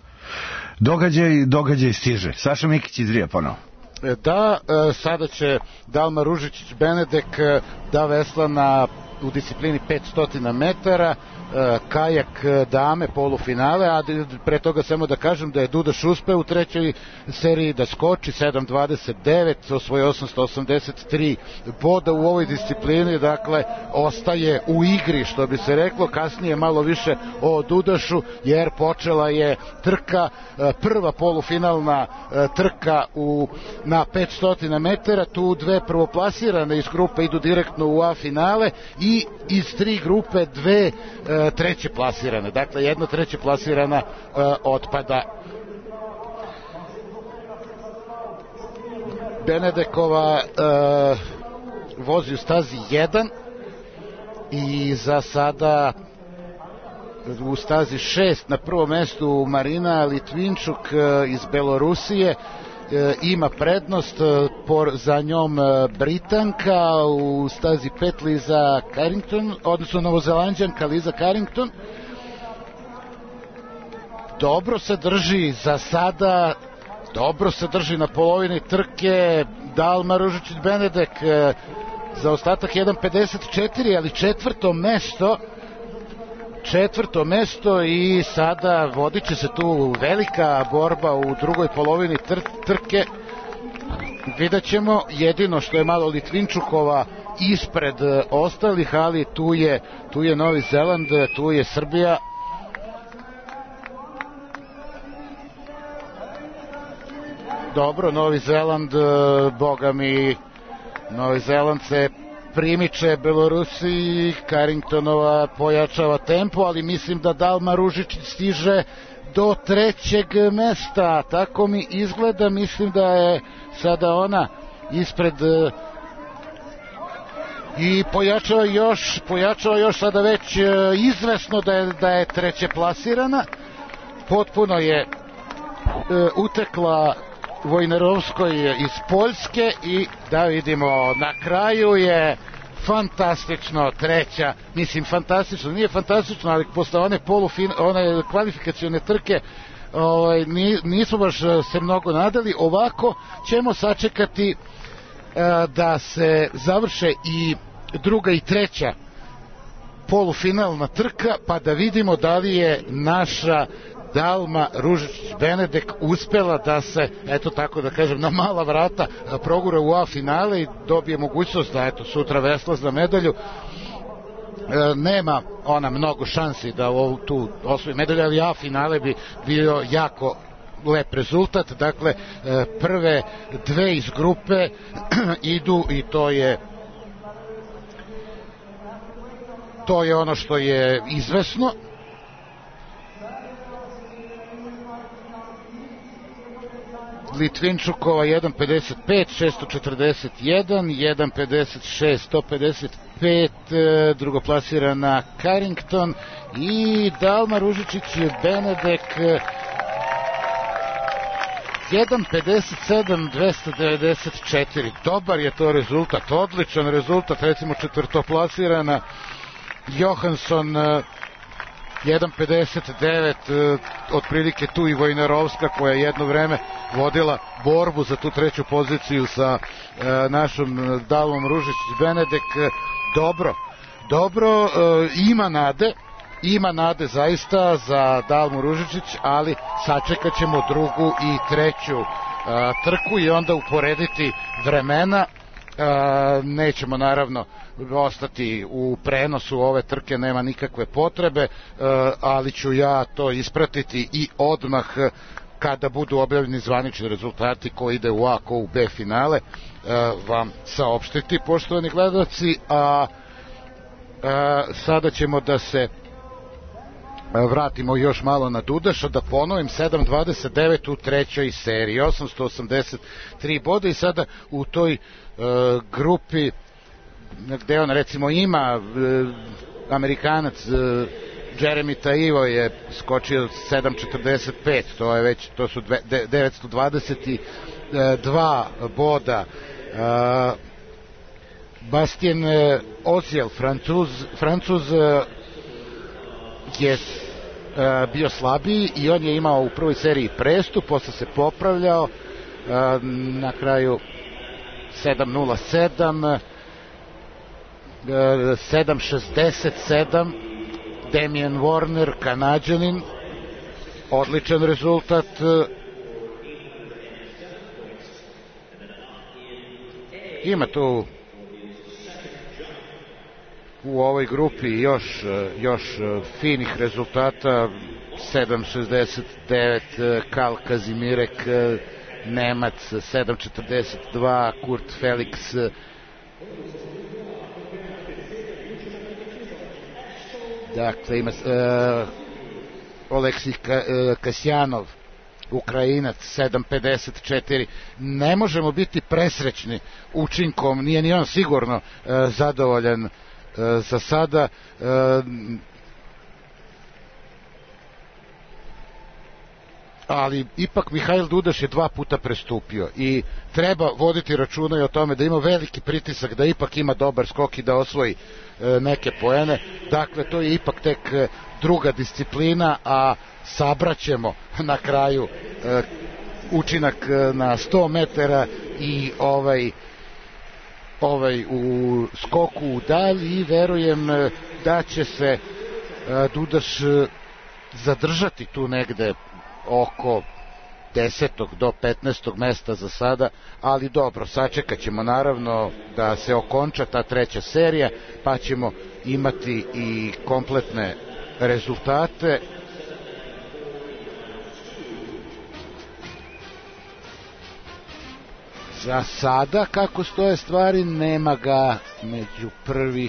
Događaj, događaj stiže. Saša Mikić iz Rija ponovo. Da, sada će Dalma Ružičić Benedek da vesla na, u disciplini petsto metara, kajak dame, polufinale, a pre toga samo da kažem da je Dudaš uspeo u trećoj seriji da skoči sedam dvadeset devet, osvoje osamsto osamdeset tri boda u ovoj disciplini, dakle ostaje u igri, što bi se reklo. Kasnije malo više o Dudašu, jer počela je trka, prva polufinalna trka u, na petsto metara, tu dve prvoplasirane iz grupe idu direktno u A finale i iz tri grupe dve treće plasirane, dakle jedna treće plasirana uh, otpada. Benedekova uh, vozi u stazi jedan i za sada u stazi šest na prvom mestu Marina Litvinčuk uh, iz Belorusije, ima prednost, por, za njom Britanka, u stazi pet Liza Carrington, odnosno Novozelanđanka Liza Carrington. Dobro se drži za sada, dobro se drži na polovini trke Dalma Ružičić Benedek, za ostatak jedan pedeset četiri, ali četvrto mesto četvrto mesto i sada vodit će se tu velika borba u drugoj polovini tr trke. Vidjet ćemo, jedino što je malo Litvinčukova ispred ostalih, ali tu je, tu je Novi Zeland, tu je Srbija. Dobro, Novi Zeland, boga mi, Novi Zeland se primiče Belorusiji, Carringtonova pojačava tempo, ali mislim da Dalma Ružičić stiže do trećeg mesta, tako mi izgleda. Mislim da je sada ona ispred i pojačava još, pojačava još sada već izvesno da je, da je treće plasirana. Potpuno je e, utekla Vojnerovskoj iz Poljske i da vidimo, na kraju je fantastično treća, mislim fantastično, nije fantastično, ali posle one polufin, one kvalifikacione trke ovaj, nismo baš se mnogo nadali. Ovako ćemo sačekati e, da se završe i druga i treća polufinalna trka, pa da vidimo da li je naša Dalma Ružičić Benedek uspela da se, eto tako da kažem, na mala vrata progura u A finale i dobije mogućnost da eto sutra vesla za medalju. E, nema ona mnogo šansi da ovu tu osvoji medalju, ali A finale bi bio jako lep rezultat. Dakle, e, prve dve iz grupe idu i to je to je ono što je izvesno. Litvinčukova jedan pedeset pet šesto četrdeset jedan, jedan pedeset šest sto pedeset pet, drugoplasirana Carrington i Dalma Ružičić Benedek jedan pedeset sedam dvesta devedeset četiri. Dobar je to rezultat, odličan rezultat. Recimo četvrtoplasirana Johansson jedan pedeset devet, otprilike tu i Vojnarovska koja je jedno vreme vodila borbu za tu treću poziciju sa našom Dalmom Ružić-Benedek. Dobro, dobro, ima nade, ima nade zaista za Dalmu Ružičić, ali sačekat ćemo drugu i treću trku i onda uporediti vremena. Nećemo naravno ostati u prenosu ove trke, nema nikakve potrebe, ali ću ja to ispratiti i odmah kada budu objavljeni zvanični rezultati ko ide u A, ko u B finale, vam saopštiti, poštovani gledalci. A sada ćemo da se vratimo još malo na Dudaša, da ponovim, sedam dvadeset devet u trećoj seriji, osamsto osamdeset tri boda i sada u toj e, grupi gde on recimo ima e, Amerikanac e, Jeremy Taivo je skočio sedam četrdeset pet, to je već, to su dve, de, devetsto dvadeset dva boda. E, Bastien Oziel, Francuz, Francuz je bio slabiji i on je imao u prvoj seriji prestup, posle se popravljao, na kraju sedam nula sedam, sedam šezdeset sedam, Damien Warner, Kanadjanin, odličan rezultat. Ima tu u ovoj grupi još, još finih rezultata. Sedam šezdeset devet Karl Kazimirek, Nemac, sedam četrdeset dva Kurt Felix, dakle ima uh, Oleksij Kasjanov, Ukrajinac, sedam pedeset četiri. Ne možemo biti presrećni učinkom, nije ni on sigurno uh, zadovoljan za sada. Ali ipak Mihajl Dudaš je dva puta prestupio i treba voditi računa i o tome da ima veliki pritisak, da ipak ima dobar skok i da osvoji neke poene. Dakle, to je ipak tek druga disciplina, a sabraćemo na kraju učinak na sto metara i ovaj ovaj u skoku u dalj i verujem da će se Dudaš zadržati tu negde oko desetog do petnaestog mesta za sada, ali dobro, sačekat ćemo naravno da se okonča ta treća serija, pa ćemo imati i kompletne rezultate. Za sada, kako stoje stvari, nema ga među prvih.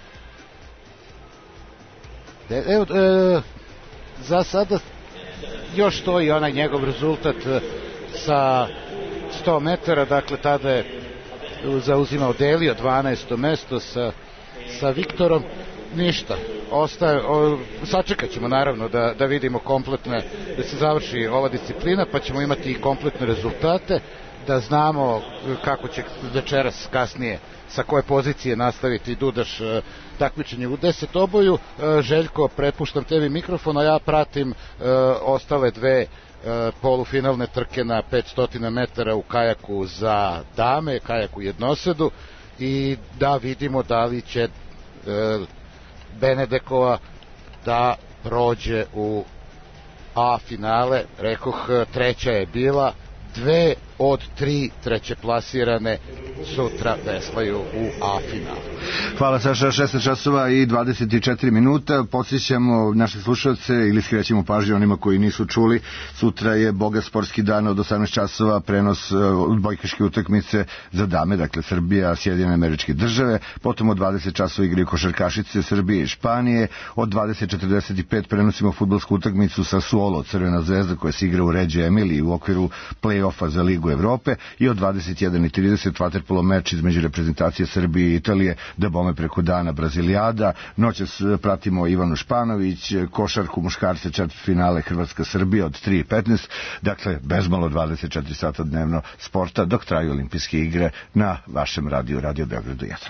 Evo, e, za sada još stoji onaj njegov rezultat sa sto metara, dakle tada je zauzimao Delio dvanaesto mesto sa, sa Viktorom. Ništa, ostaje, o, sačekat ćemo naravno da, da vidimo kompletne, da se završi ova disciplina, pa ćemo imati i kompletne rezultate, da znamo kako će večeras kasnije sa koje pozicije nastaviti Dudaš takmičenje u desetoboju. Željko, prepuštam tebi mikrofon, a ja pratim ostale dve polufinalne trke na petsto metara u kajaku za dame, kajaku jednosedu, i da vidimo da li će Benedekova da prođe u A finale. Rekoh, treća je bila, dve od tri treće plasirane sutra veslaju u A finalu. Hvala Saša, šesnaest časova i dvadeset četiri minuta. Podsjećamo naše slušalce ili skrećemo pažnju onima koji nisu čuli. Sutra je bogat sportski dan od osamnaest časova, prenos odbojkaške utakmice za dame, dakle Srbija, Sjedinjene Američke Države. Potom od dvadeset časova igraju košarkašice Srbije i Španije. Od dvadeset četrdeset pet prenosimo fudbalsku utakmicu sa Suolo, Crvena zvezda, koja se igra u Reggio Emiliji u okviru play-offa za Ligu Evrope, i od dvadeset jedan trideset vaterpolo meč između reprezentacije Srbije i Italije, da bome preko dana Brazilijada. Noćas pratimo Ivanu Španović, košarku muškarce, četvrtfinale Hrvatska-Srbija od tri petnaest. Dakle, bezmalo dvadeset četiri sata dnevno sporta dok traju olimpijske igre na vašem radiju, Radio Beogradu jedan.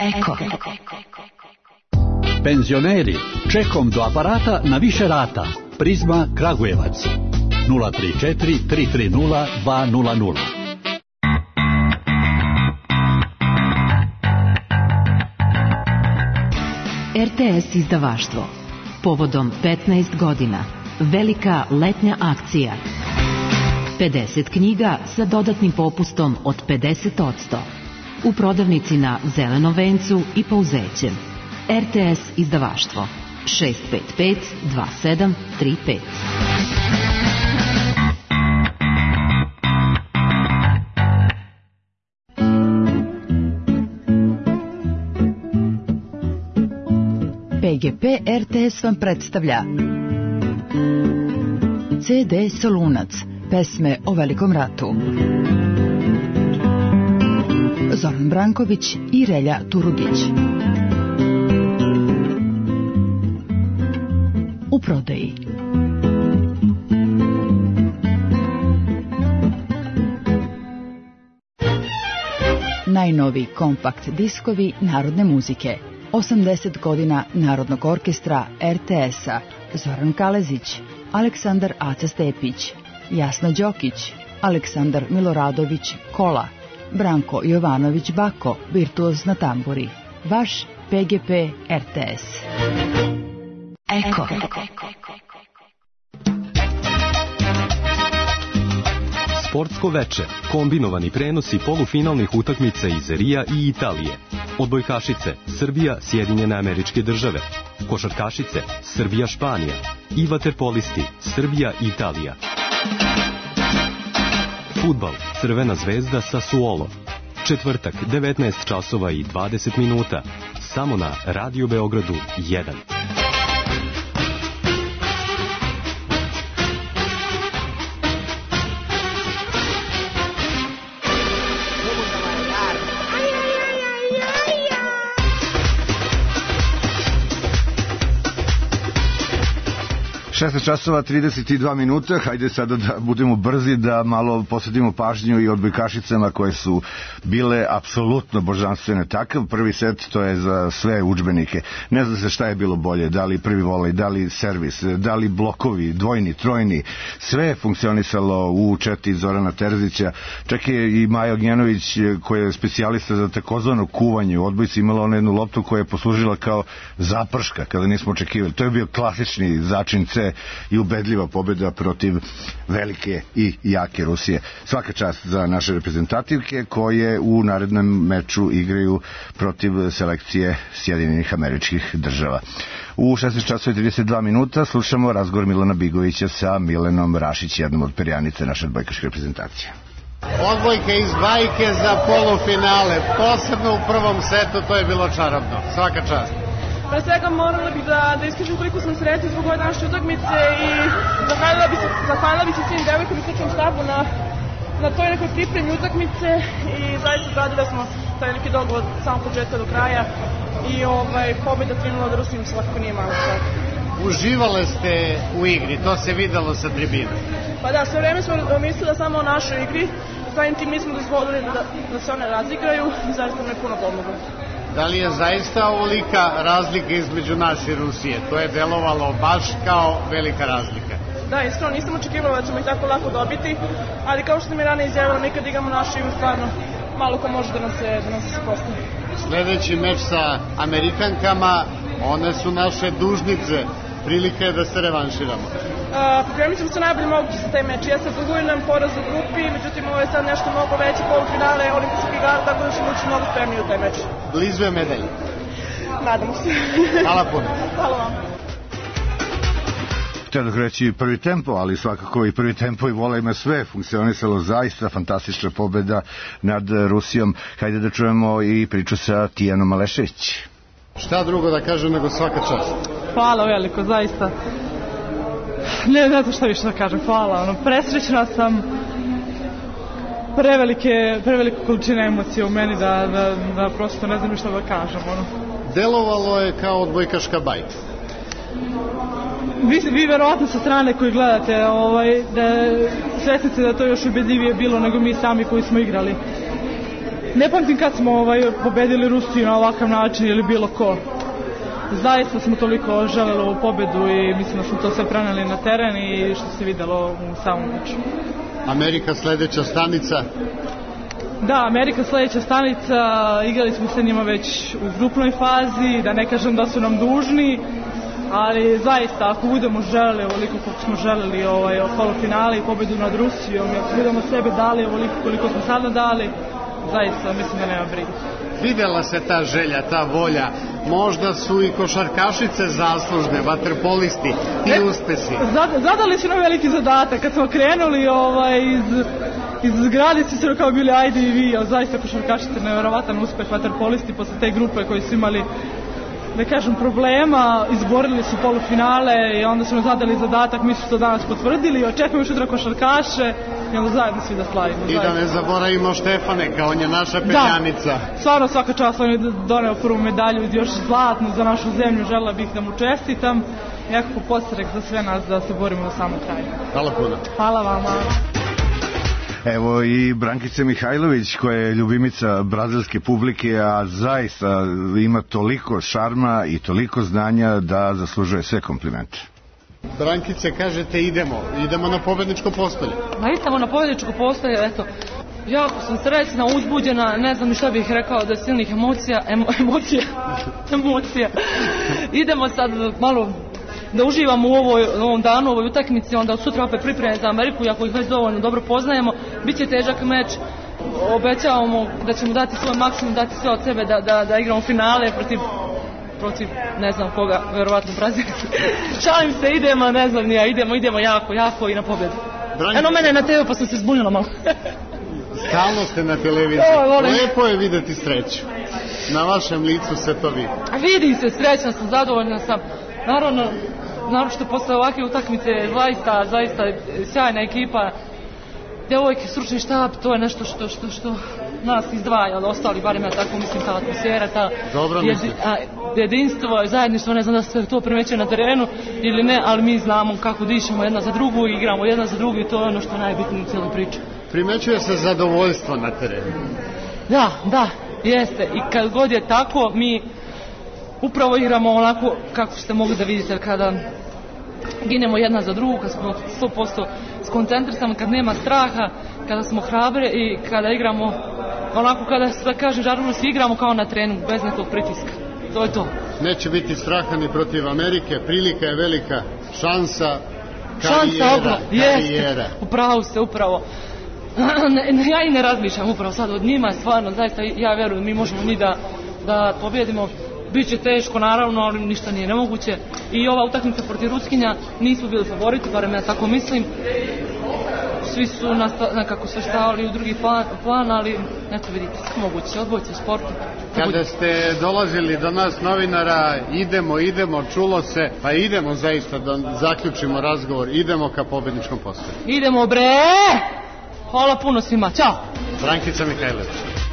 Eko. Penzioneri, čekom do aparata na više rata. Prizma Kragujevac. nula tri četiri tri tri nula dva nula nula. R T S izdavaštvo. Povodom petnaest godina. Velika letnja akcija. pedeset knjiga sa dodatnim popustom od pedeset posto. U prodavnici na Zelenom vencu i Pouzećem. R T S izdavaštvo. šest pet pet dva sedam tri pet. P G P R T S vam predstavlja C D Solunac, pesme o Velikom ratu. Zoran Branković i Relja Turugić. U prodaji. Najnoviji kompakt diskovi narodne muzike. osamdeset godina Narodnog orkestra R T S-a. Zoran Kalezić, Aleksandar Aca Stepić, Jasna Đokić, Aleksandar Miloradović Kola, Branko Jovanović Bako, virtuoz na tamburi. Vaš P G P R T S. Eko. Sportsko veče, kombinovani prenosi polufinalnih utakmica iz Rija i Italije. Odbojkašice, Srbija, Sjedinjene Američke Države. Košarkašice, Srbija, Španija. I vaterpolisti, Srbija, Italija. Fudbal, Crvena zvezda sa Sassuolo. Četvrtak, devetnaest časova i dvadeset minuta. Samo na Radio Beogradu jedan. šesnaest časova trideset dva minuta, hajde sada da budemo brzi, da malo posvetimo pažnju i odbojkašicama koje su bile apsolutno božanstvene. Takav prvi set, to je za sve udžbenike. Ne zna se šta je bilo bolje, da li prvi volej, da li servis, da li blokovi, dvojni, trojni, sve je funkcionisalo u četi Zorana Terzića. Čak je i Maja Ognjanović, koja je specijalista za takozvano kuvanje u odbojci, imala ona jednu loptu koja je poslužila kao zaprška, kada nismo očekivali. To je bio klasični začin C i ubedljiva pobjeda protiv velike i jake Rusije. Svaka čast za naše reprezentativke koje u narednom meču igraju protiv selekcije Sjedinjenih Američkih Država. U šesnaest časova i trideset dva minuta slušamo razgovor Milana Bigovića sa Milenom Rašić, jednom od perjanice naše odbojkaške reprezentacije. Odbojka iz bajke za polufinale, posebno u prvom setu, to je bilo čarobno. Svaka čast. Pre svega morala bih da, da iskažem koliko sam sretna zbog ove današnje utakmice i zahvalila bih se, zahvalila bih se svim devojkama i stručnom štabu na, na toj nekoj pripremi utakmice i zaista zadila smo taj neki dogovor od samog početka do kraja i ovaj, pobjeda tri nula da Rusijom svakako nije malo stvar. Uživale ste u igri, to se videlo sa tribina. Pa da, sve vreme smo mislili samo o našoj igri, samim tim nismo dozvolili da, da se one razigraju i zaista nam je puno pomoglo. Da li je zaista ovolika razlika između nas i Rusije? To je delovalo baš kao velika razlika. Da, iskreno nisam očekivala da ćemo ih tako lako dobiti, ali kao što sam i ranije izjavila, mi kad igramo našu igru stvarno malo ko može da nas se, da nas se postavi. Sledeći meč sa Amerikankama, one su naše dužnice, prilika je da se revanširamo. Pripremit ćemo se najbolje moguće za taj meč. Ja se dugujem nam poraz u grupi, međutim ovo je sad nešto mnogo veće polufinale olimpijskih igara, tako da ćemo ući mnogo spremniji u taj meč. Blizu je medalje. Nadamo se. Hvala puno. Hvala vam. Htio da reći prvi tempo, ali svakako i prvi tempo i vola ima sve funkcionisalo, zaista fantastična pobjeda nad Rusijom. Hajde da čujemo i priču sa Tijanom Malešević. Šta drugo da kažem nego svaka čast? Hvala veliko, zaista. Ne, ne znam šta više da kažem, hvala. Ono, presrećna sam, prevelike, prevelike količine emocije u meni da, da, da prosto ne znam šta da kažem. Ono. Delovalo je kao odbojkaška bajka. Vi, vi verovatno sa strane koji gledate, ovaj, da svesnice da to još ubedljivije bilo nego mi sami koji smo igrali. Ne pamtim kad smo ovaj, pobedili Rusiju na ovakav način ili bilo ko. Zaista smo toliko želeli ovu pobedu i mislim da smo to sve preneli na teren i što se videlo u samom meču. Amerika sledeća stanica? Da, Amerika sledeća stanica, igrali smo sa njima već u grupnoj fazi, da ne kažem da su nam dužni, ali zaista ako budemo želeli ovoliko koliko smo želeli ovaj, polufinale i pobedu nad Rusijom, i ako budemo sebe dali ovoliko koliko smo sada dali, zaista mislim da nema brige. Videla se ta želja, ta volja, možda su i košarkašice zaslužne, vaterpolisti, ti e, uspesi. Zadali su nam veliki zadatak, kad smo krenuli ovaj, iz, iz zgrade su se kao bili ajde i vi, ali zaista košarkašice nevjerovatan uspeh, vaterpolisti posle te grupe koji su imali, da kažem, problema, izborili su polufinale i onda su nam zadali zadatak, mi su to danas potvrdili, očekujemo sutra košarkaše i onda zajedno svi da slavimo. I da ne zaboravimo Štefaneka, on je naša peljanica. Da, stvarno svaka čast, on je doneo prvu medalju, još zlatnu za našu zemlju, želela bih da mu čestitam, nekako podstrek za sve nas da se borimo do samog kraja. Hvala puno. Hvala vama. Evo i Brankica Mihajlović koja je ljubimica brazilske publike, a zaista ima toliko šarma i toliko znanja da zaslužuje sve komplimente. Brankice, kažete idemo, idemo na pobedničko postolje. Ma idemo na pobedničko postolje, eto. Jako sam srećna, uzbuđena, ne znam ni šta bih rekao da je silnih emocija, emo, emocija, emocija. Idemo sad malo da uživamo u ovoj, ovom danu, u ovoj utakmici, onda od sutra opet pripreme za Ameriku, iako ih već dovoljno dobro poznajemo. Biće težak meč, obećavamo da ćemo dati svoj maksimum, dati sve od sebe da, da, da igramo finale protiv, protiv ne znam koga, verovatno Brazil. Šalim se, idemo, ne znam nija, idemo, idemo jako, jako i na pobjedu. Branite. Eno mene na te ve pa sam se zbunila malo. Stalno ste na televiziji, o, lepo je videti sreću. Na vašem licu se to vidi. Vidi se, srećna sam, zadovoljna sam. Naravno, naročito posle ovakve utakmice, zaista, zaista sjajna ekipa, djevojke, stručni štab, to je nešto što, što, što nas izdvaja od ostali, barem ja tako mislim, ta atmosfera, ta jedi, a, jedinstvo, zajedništvo, ne znam da se to primećuje na terenu ili ne, ali mi znamo kako dišemo jedna za drugu i igramo jedna za drugu i to je ono što je najbitnije u cijeloj priči. Primećuje se zadovoljstvo na terenu. Da, da, jeste. I kad god je tako, mi upravo igramo onako kako ste mogli da vidite kada ginemo jedna za drugu, kad smo sto posto skoncentrisani, kad nema straha, kada smo hrabre i kada igramo onako kada se kaže žargonski igramo kao na terenu, bez nekog pritiska. To je to. Neće biti straha ni protiv Amerike, prilika je velika, šansa, karijera. Šansa, karijera. Upravo ste, upravo. Ne, ja i ne razmišljam upravo sad od njima, stvarno, zaista ja verujem, mi možemo ni da, da pobjedimo. Biće teško, naravno, ali ništa nije nemoguće. I ova utakmica protiv Ruskinja nismo bili favoriti, barem ja tako mislim. Svi su nekako sve stavili u drugi plan, plan ali eto vidite, moguće, odbojci u sportu. Kada ste dolazili do nas novinara, idemo, idemo, čulo se, pa idemo zaista da zaključimo razgovor, idemo ka pobedničkom postolju. Idemo bre! Hvala puno svima, čao! Brankica Mihajlović.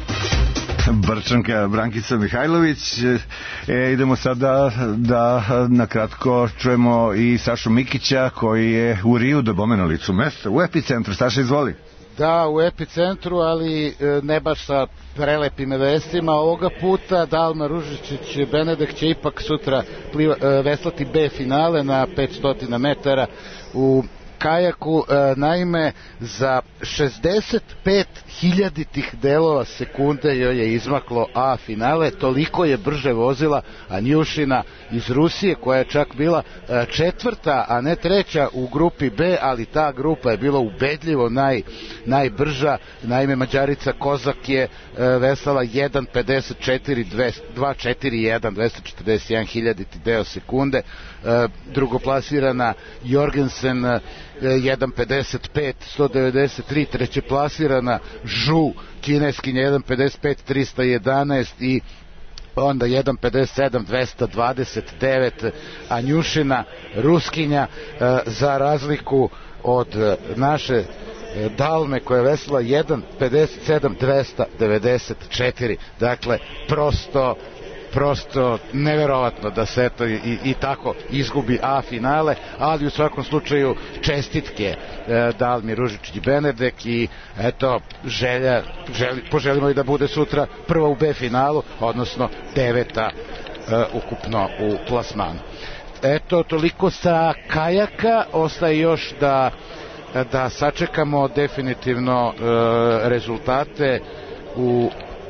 Brčanka Brankica Mihajlović. E, idemo sada da na kratko čujemo i Sašu Mikića koji je u Riju dobome na licu mesta, u epicentru. Saša, izvoli. Da, u epicentru, ali ne baš sa prelepim vestima. Ovoga puta Dalma Ružičić Benedek će ipak sutra pliva, veslati B finale na petsto metara u kajaku. Naime, za šezdeset pet hiljaditih delova sekunde joj je izmaklo A finale, toliko je brže vozila Anjušina iz Rusije, koja je čak bila četvrta, a ne treća u grupi B, ali ta grupa je bila ubedljivo naj, najbrža. Naime, Mađarica Kozak je veslala jedan pedeset četiri dva četiri jedan, dvesta četrdeset jedan hiljaditi deo sekunde. Drugoplasirana Jorgensen jedan pedeset pet sto devedeset tri, treće plasirana Žu kineskinja jedan pedeset pet trista jedanaest i onda jedan pedeset sedam dvesta dvadeset devet Anjušina Ruskinja, za razliku od naše Dalme koja je veslala jedan pedeset sedam dvesta devedeset četiri. Dakle, prosto prosto neverovatno da se eto i, i tako izgubi A finale, ali u svakom slučaju čestitke e, Dalmi Ružičić Benedek i eto želja, želi, poželimo i da bude sutra prva u B finalu, odnosno deveta e, ukupno u plasmanu. Eto, toliko sa kajaka, ostaje još da da sačekamo definitivno e, rezultate u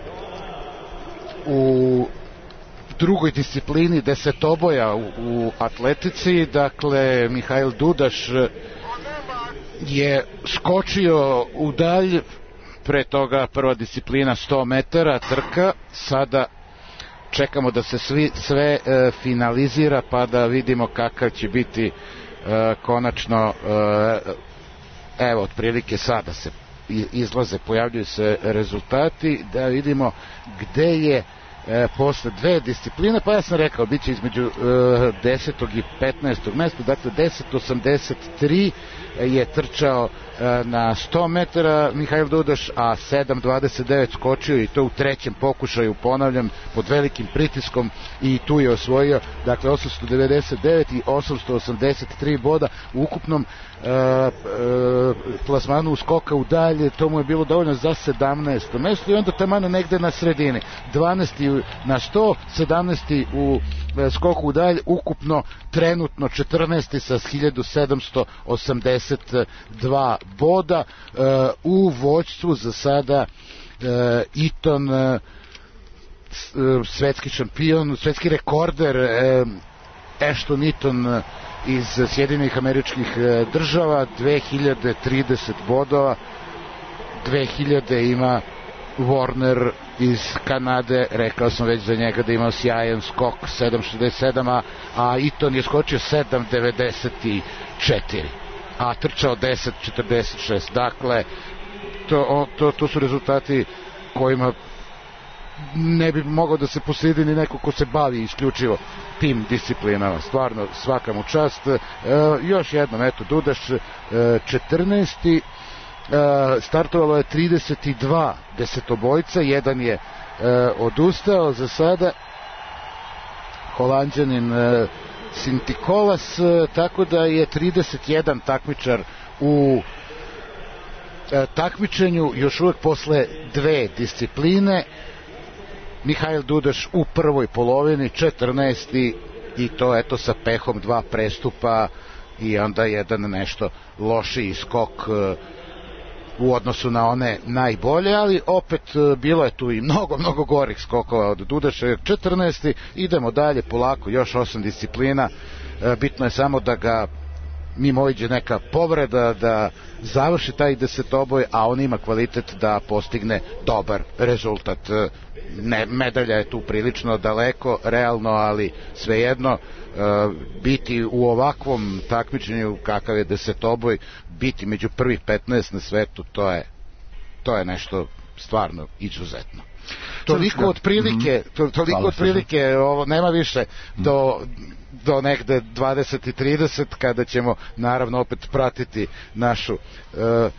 u drugoj disciplini desetoboja u, u atletici. Dakle, Mihajl Dudaš je skočio u dalj, pre toga prva disciplina sto metara trka, sada čekamo da se svi, sve e, finalizira pa da vidimo kakav će biti e, konačno e, evo otprilike sada se izlaze, pojavljuju se rezultati, da vidimo gde je e, posle dve discipline, pa ja sam rekao bit će između e, desetog i petnaestog mesta, dakle deset osamdeset tri je trčao e, na sto metara Mihajl Dudaš, a sedam dvadeset devet skočio i to u trećem pokušaju, ponavljam, pod velikim pritiskom i tu je osvojio, dakle osamsto devedeset devet i osamsto osamdeset tri boda u ukupnom e, e, plasmanu skoka u dalje, to mu je bilo dovoljno za sedamnaesto mesto i onda tamano negde na sredini, dvanaesti na sto, sedamnaesti u e, skoku u dalje, ukupno trenutno četrnaesti sa hiljadu sedamsto osamdeset dva boda, e, u vođstvu za sada e, Eaton, e, svetski šampion, svetski rekorder e, Ashton Eaton iz Sjedinjenih Američkih Država, dve hiljade trideset bodova, dve hiljade ima Warner iz Kanade, rekao sam već za njega da imao sjajan skok sedam šezdeset sedam, a, a Eaton je skočio sedam devedeset četiri, a trčao deset četrdeset šest. Dakle, to, to, to su rezultati kojima ne bi mogao da se posljedi ni neko ko se bavi isključivo tim disciplinama. Stvarno, svaka mu čast. E, još jednom, eto, Dudaš e, četrnaesti, e, startovalo je trideset dva desetobojca, jedan je e, odustao za sada, Holanđanin e, Sintikolas, e, tako da je trideset jedan takmičar u e, takmičenju, još uvek posle dve discipline. Mihajl Dudaš u prvoj polovini četrnaesti i to eto sa pehom dva prestupa i onda jedan nešto lošiji skok u odnosu na one najbolje, ali opet bilo je tu i mnogo, mnogo gorih skokova od Dudaša. četrnaesti, idemo dalje polako, još osam disciplina, bitno je samo da ga mimoiđe neka povreda, da završi taj desetoboj, a on ima kvalitet da postigne dobar rezultat. Ne, medalja je tu prilično daleko, realno, ali svejedno, e, biti u ovakvom takmičenju kakav je desetoboj, biti među prvih petnaest na svetu, to je, to je nešto stvarno izuzetno. Toliko otprilike, to, toliko otprilike, ovo nema više do do negde dvadeset i trideset kada ćemo naravno opet pratiti našu uh,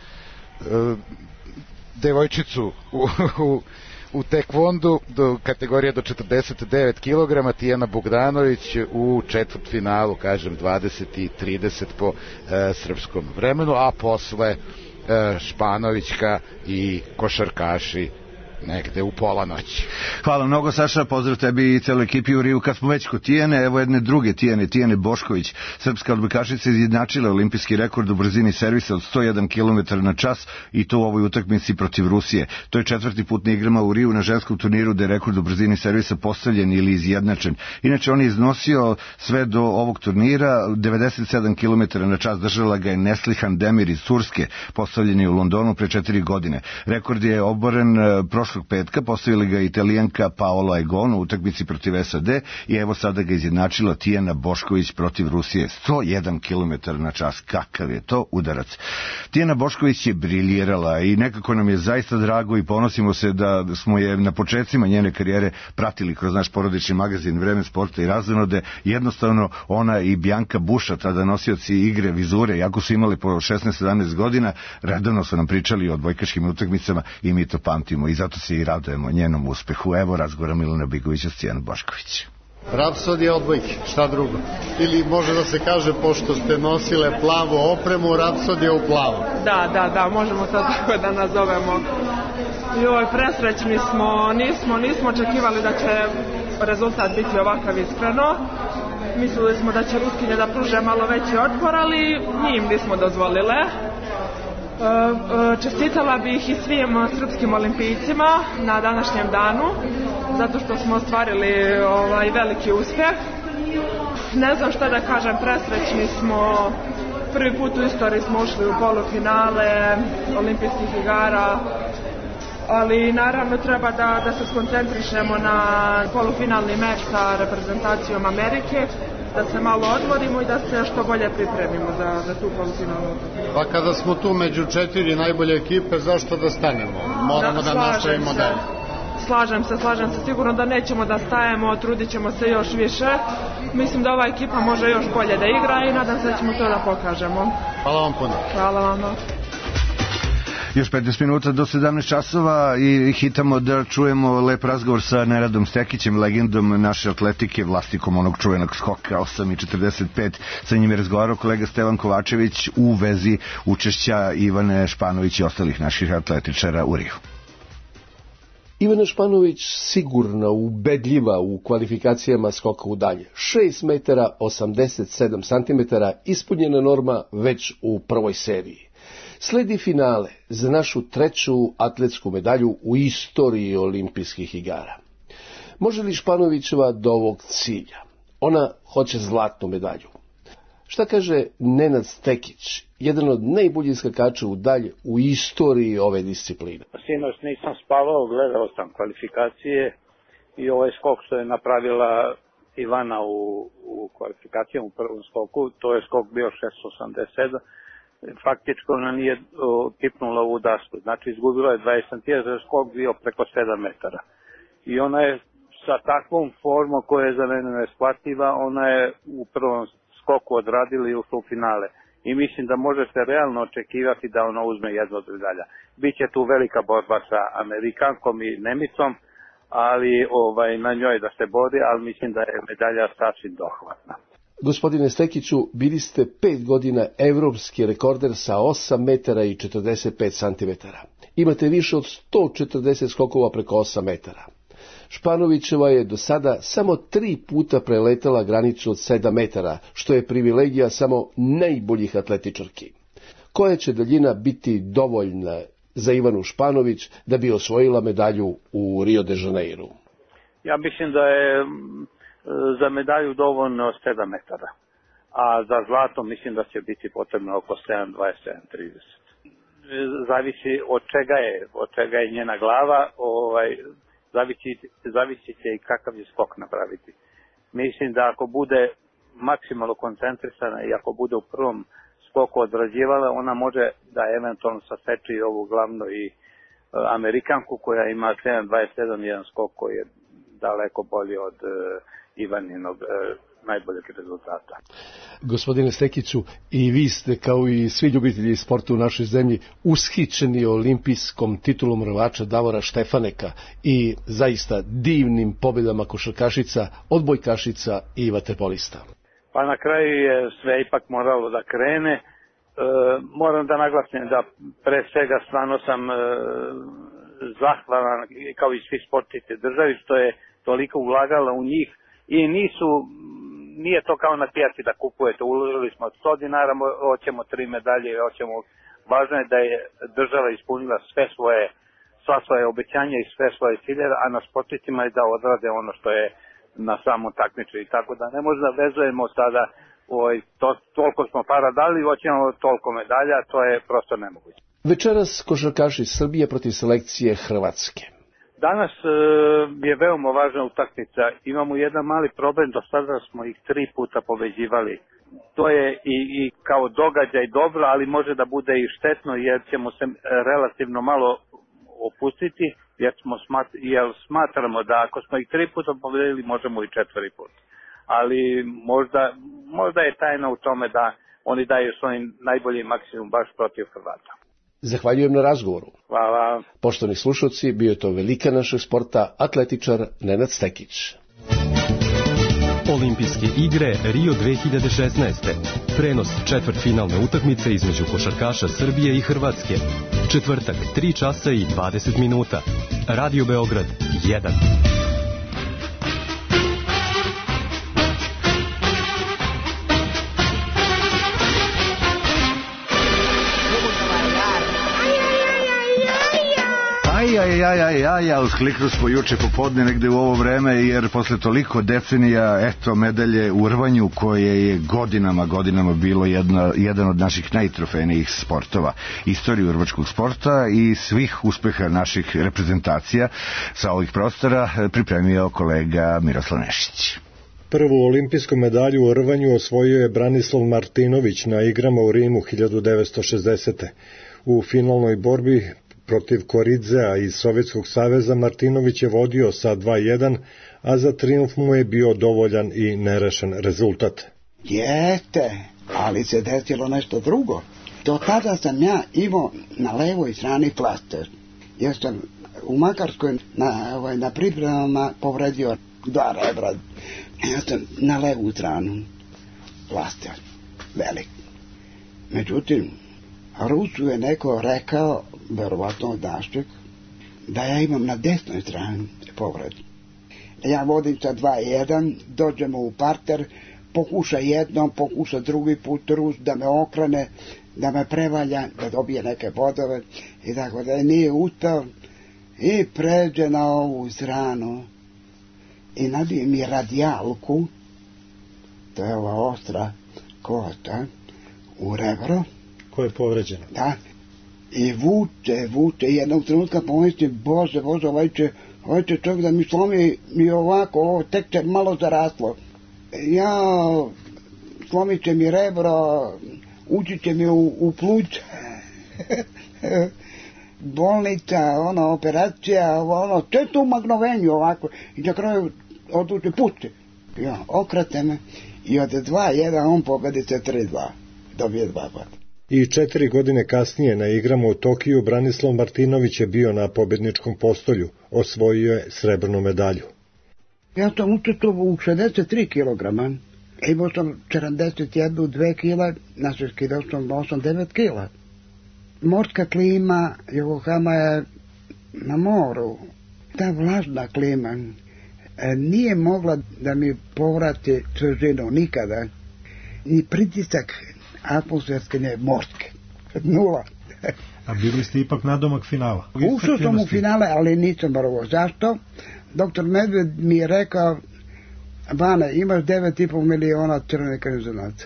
uh, devojčicu u, u, u tekvondu do kategorije do četrdeset devet kilograma, Tijana Bogdanović u četvrtfinalu, kažem dvadeset i trideset po uh, srpskom vremenu, a posle uh, Španovićka i košarkaši negde u pola noći. Hvala mnogo, Saša, pozdrav tebi i celoj ekipi u Riju. Kad smo već kod Tijene, evo jedne druge Tijene, Tijene Bošković, srpska odbojkašica, izjednačila olimpijski rekord u brzini servisa od sto jedan kilometar na čas i to u ovoj utakmici protiv Rusije. To je četvrti put na igrama u Riju na ženskom turniru da je rekord u brzini servisa postavljen ili izjednačen. Inače, on je iznosio sve do ovog turnira devedeset sedam kilometara na čas, držala ga je Neslihan Demir iz Turske, postavljen je u Londonu pre četiri godine. Rekord je oboren prošlog petka, postavila ga Italijanka Paola Egon u utakmici protiv S A D i evo sada ga izjednačila Tijana Bošković protiv Rusije. sto jedan kilometar na čas. Kakav je to udarac. Tijana Bošković je briljirala i nekako nam je zaista drago i ponosimo se da smo je na početcima njene karijere pratili kroz naš porodični magazin Vreme sporta i razonode. Jednostavno ona i Bjanka Buša, tada nosioci igre vizure, jako su imali po šesnaest sedamnaest godina, redovno su nam pričali o odbojkaškim utakmicama i mi to pamtimo i zato se i radujemo njenom uspehu. Evo razgovora Milana Bigovića s Cijanom Bošković. Rapsodija odbojke, šta drugo? Ili može da se kaže, pošto ste nosile plavu opremu, Rapsodija u plavu. Da, da, da, možemo to tako da nazovemo. Joj, presrećni smo, nismo, nismo očekivali da će rezultat biti ovakav, iskreno. Mislili smo da će Ruskinje da pruže malo veći otpor, ali njim nismo dozvolile. Čestitala bih i svim srpskim olimpijcima na današnjem danu, zato što smo ostvarili ovaj veliki uspjeh. Ne znam šta da kažem, presrećni smo. Prvi put u istoriji smo ušli u polufinale olimpijskih igara, ali naravno treba da, da se skoncentrišemo na polufinalni meč sa reprezentacijom Amerike, da se malo odmorimo i da se što bolje pripremimo za, za tu polufinalnu. Pa kada smo tu među četiri najbolje ekipe, zašto da stanemo? Moramo da, da nastavimo dalje. Slažem se, slažem se, sigurno da nećemo da stajemo, trudit ćemo se još više. Mislim da ova ekipa može još bolje da igra i nadam se da ćemo to da pokažemo. Hvala vam puno. Hvala vam. Još petnaest minuta do sedamnaest časova i hitamo da čujemo lep razgovor sa Nenadom Stekićem, legendom naše atletike, vlasnikom onog čuvenog skoka osam i četrdeset pet. Sa njim je razgovarao kolega Stevan Kovačević u vezi učešća Ivane Španović i ostalih naših atletičara u Riju. Ivana Španović sigurno ubedljiva u kvalifikacijama skoka u dalje. šest metara osamdeset sedam santimetara, ispunjena norma već u prvoj seriji. Sledi finale za našu treću atletsku medalju u istoriji olimpijskih igara. Može li Španovićeva do ovog cilja? Ona hoće zlatnu medalju. Šta kaže Nenad Stekić, jedan od najboljih skakača u dalje u istoriji ove discipline? Sinoć nisam spavao, gledao sam kvalifikacije i ovaj skok što je napravila Ivana u, u kvalifikacijama u prvom skoku, to je skok bio šest osamdeset sedam. Faktički ona nije tipnula u dasku, znači izgubila je dvadeset santimetara, skok bio preko sedam metara. I ona je sa takvom formom koja je za mene neshvatljiva, ona je u prvom skoku odradila i ušla u finale. I mislim da može se realno očekivati da ona uzme jednu od medalja. Biće tu velika borba sa Amerikankom i Nemicom, ali ovaj, na njoj da se bori, ali mislim da je medalja sasvim dohvatna. Gospodine Stekiću, bili ste pet godina evropski rekorder sa osam metara i četrdeset pet santimetara. Imate više od sto četrdeset skokova preko osam metara. Španovićeva je do sada samo tri puta preletela granicu od sedam metara, što je privilegija samo najboljih atletičarki. Koja će daljina biti dovoljna za Ivanu Španović da bi osvojila medalju u Rio de Janeiro? Ja mislim da je za medalju dovoljno sedam metara, a za zlato mislim da će biti potrebno oko sedam dvadeset sedam trideset. Zavisi od čega je, od čega je njena glava, ovaj, zavisi, zavisi će i kakav je skok napraviti. Mislim da ako bude maksimalno koncentrisana i ako bude u prvom skoku odrađivala, ona može da eventualno saseči ovu glavnu i Amerikanku koja ima sedam dvadeset sedam, jedan skok koji je daleko bolji od Ivaninog e, najboljeg rezultata. Gospodine Stekiću, i vi ste kao i svi ljubitelji sporta u našoj zemlji ushićeni olimpijskom titulom rvača Davora Štefaneka i zaista divnim pobjedama košarkašica, odbojkašica i vaterpolista. Pa na kraju je sve ipak moralo da krene. E, moram da naglasim da pre svega stvarno sam e, zahvalan kao i svi sportisti državi što je toliko ulagala u njih. I nisu, nije to kao na pijaci da kupujete, uložili smo sto dinara, hoćemo tri medalje, hoćemo, važno je da je država ispunila sve svoje, sva svoje obećanja i sve svoje ciljeve, a na sportistima je da odrade ono što je na samom takmičenju. I tako da ne možemo da vezujemo sada, oj, to, toliko smo para dali, hoćemo toliko medalja, to je prosto nemoguće. Večeras košarkaši Srbije protiv selekcije Hrvatske. Danas e, je veoma važna utakmica. Imamo jedan mali problem, do sada smo ih tri puta pobeđivali. To je i, i kao događaj dobro, ali može da bude i štetno jer ćemo se relativno malo opustiti, jer, smo smat, jer smatramo da ako smo ih tri puta pobedili, možemo i četvori put. Ali možda, možda je tajna u tome da oni daju svojim najbolji maksimum baš protiv Hrvata. Zahvaljujem na razgovoru. Hvala. Poštovani slušalci, bio je to velika našeg sporta, atletičar Nenad Stekić. Olimpijske igre Rio dve hiljade šesnaeste. Prenos četvrtfinalne utakmice između košarkaša Srbije i Hrvatske. Četvrtak, tri časa i dvadeset minuta. Radio Beograd, jedan. Ja, ja, ja, ja, ja, uskliknu smo juče popodne negde u ovo vreme, jer posle toliko decenija, eto, medalje u rvanju, koje je godinama, godinama bilo jedna, jedan od naših najtrofejnijih sportova istorije urvačkog sporta i svih uspeha naših reprezentacija sa ovih prostora pripremio kolega Miroslav Nešić. Prvu olimpijsku medalju u rvanju osvojio je Branislav Martinović na igrama u Rimu hiljadu devetsto šezdesete. U finalnoj borbi protiv Koridzea iz Sovjetskog saveza Martinović je vodio sa dva jedan, a za trijumf mu je bio dovoljan i nerešen rezultat. Jeste, ali se desilo nešto drugo. Do tada sam ja imao na levoj strani plaster. Jer sam u Makarskoj na, ovaj, na pripremama povredio dva rebra. Ja sam na levu stranu plaster, velik. Međutim, Rusu je neko rekao, verovatno od našeg, da ja imam na desnoj strani povredu. Ja vodim sa dva jedan, dođemo u parter, pokuša jednom, pokuša drugi put Rus da me okrene, da me prevalja, da dobije neke bodove i tako da nije uspeo i pređe na ovu stranu i nabije mi radijalku, to je ova ostra kosta, u rebro. Ko je povređeno? Da. I vuče, vuče, i jednog trenutka pomislim, bože, bože, ovaj će, ovaj će čovjek da mi slomi i ovako, ovo tek će malo zaraslo. Ja, slomit će mi rebro, ući će mi u, u pluć, bolnica, ona operacija, ono, sve to u magnovenju ovako, i na kraju odluči pusti. Ja, okrate me, i od dva jedan on pobedi se tri dva, dobije dva pata. I četiri godine kasnije na igrama u Tokiju Branislav Martinović je bio na pobedničkom postolju, osvojio je srebrnu medalju. Ja sam učestvovao u šezdeset tri kilograma, imao sam četrdeset jedan dve kila, znači skidao sam osam devet kila. Morska klima Yokohama je na moru, ta vlažna klima nije mogla da mi povrati svežinu nikada, ni pritisak atmosferske ne morske. Nula. A bili ste ipak nadomak finala? Ušao sam u finale, ali nisam prvo. Zašto? Doktor Medved mi je rekao, Bane, imaš devet i pol miliona crne krvzonaca.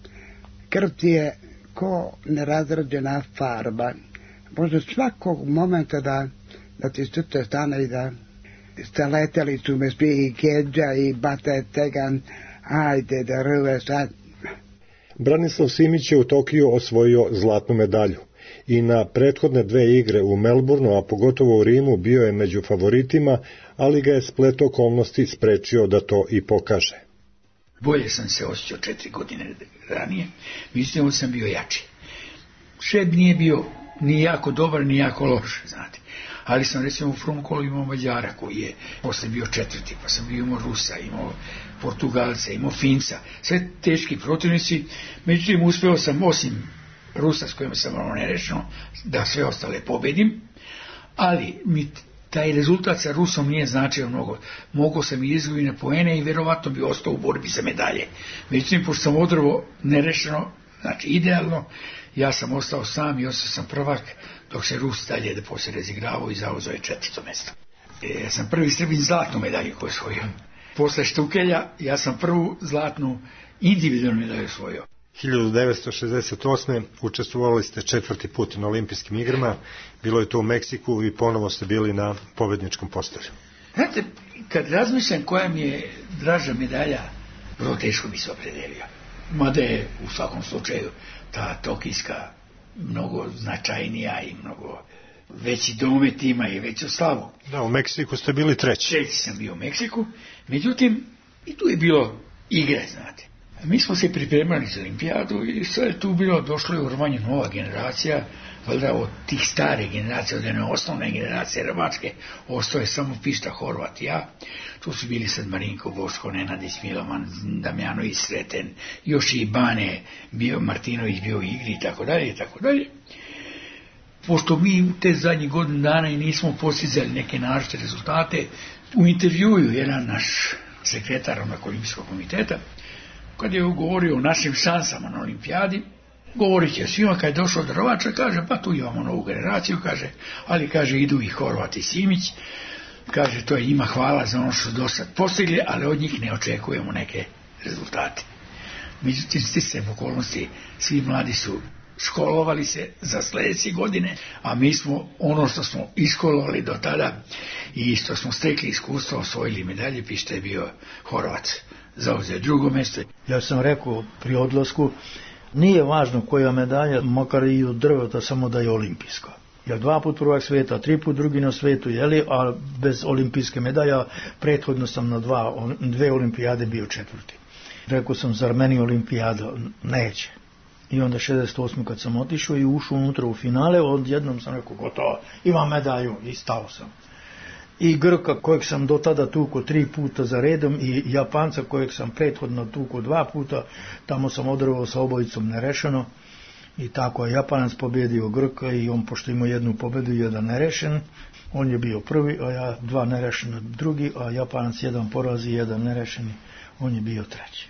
Krv ti je ko nerazrađena farba. Može svakog momenta da, da ti srce stane i da ste leteli su me svi i Keđa i Bate Tegan, ajde da rve sad. Branislav Simić je u Tokiju osvojio zlatnu medalju i na prethodne dve igre u Melbourneu, a pogotovo u Rimu, bio je među favoritima, ali ga je splet okolnosti sprečio da to i pokaže. Bolje sam se osjećao četiri godine ranije, mislim da sam bio jači. Šeb nije bio ni jako dobar, ni jako loš, znate. Ali sam recimo u Frumkolu imao Mađara koji je posle bio četvrti, pa sam bio imao Rusa, imao Portugalca, imao Finca, sve teški protivnici, međutim uspeo sam osim Rusa s kojima sam ono nerešeno da sve ostale pobedim, ali mi taj rezultat sa Rusom nije značio mnogo. Mogao sam i izgubiti na poene i verovatno bi ostao u borbi za medalje. Međutim, pošto sam odrvo nerešeno, znači idealno, ja sam ostao sam i ostao sam prvak, dok se Rus dalje da poslije razigravao i zauzeo je četvrto mjesto. E, ja sam prvi Srbin zlatnu medalju koju osvojio. Posle Štukelja ja sam prvu zlatnu individualnu medalju osvojio. hiljadu devetsto šezdeset osme. učestvovali ste četvrti put na olimpijskim igrama, bilo je to u Meksiku i ponovo ste bili na pobedničkom postolju. Znate, kad razmišljam koja mi je draža medalja, vrlo teško bi se opredelio. Mada je u svakom slučaju ta tokijska mnogo značajnija i mnogo veći domet ima i veću slavu. Da, u Meksiku ste bili treći. Treći sam bio u Meksiku, međutim i tu je bilo igre, znate. Mi smo se pripremali za olimpijadu i sve je tu bilo, došlo je u rvanju nova generacija, valjda od tih stare generacije, od jedne osnovne generacije rvačke, ostao je samo Pišta, Horvat, ja. Tu su bili sad Marinko, Boško, Nenadić, Milovan, Damjanović, Sreten, još i Bane, bio Martinović, bio u igri i tako dalje i tako dalje. Pošto mi u te zadnje godine dana i nismo postizali neke naročite rezultate, u intervjuju jedan naš sekretar onog olimpijskog komiteta, kad je govorio o našim šansama na olimpijadi, govorit će svima, kad je došao do Rvača, kaže, pa tu imamo novu generaciju, kaže, ali kaže, idu i Horvat i Simić, kaže, to je njima hvala za ono što su do sad postigli, ali od njih ne očekujemo neke rezultate. Međutim, sticajem okolnosti, svi mladi su školovali se za sljedeće godine, a mi smo ono što smo iškolovali do tada i što smo stekli iskustvo, osvojili medalje. Pišta je bio Horvat, zauzeo drugo mjesto. Ja sam rekao pri odlasku, nije važno koja medalja, makar i od drveta, samo da je olimpijska. Jer dva put prvak svijeta, tri put drugi na svijetu, jeli, a bez olimpijske medalja, prethodno sam na dva, dve olimpijade bio četvrti. Rekao sam, zar meni olimpijada neće. I onda šezdeset osme kad sam otišao i ušao unutra u finale, odjednom sam rekao, gotovo, imam medalju, i stao sam. I Grka kojeg sam do tada tuko tri puta za redom i Japanca kojeg sam prethodno tuko dva puta, tamo sam odrvao sa obojicom nerešeno i tako je Japanac pobjedio Grka i on, pošto imao jednu pobjedu i jedan nerešen, on je bio prvi, a ja dva nerešena drugi, a Japanac jedan poraz i jedan nerešeni, on je bio treći.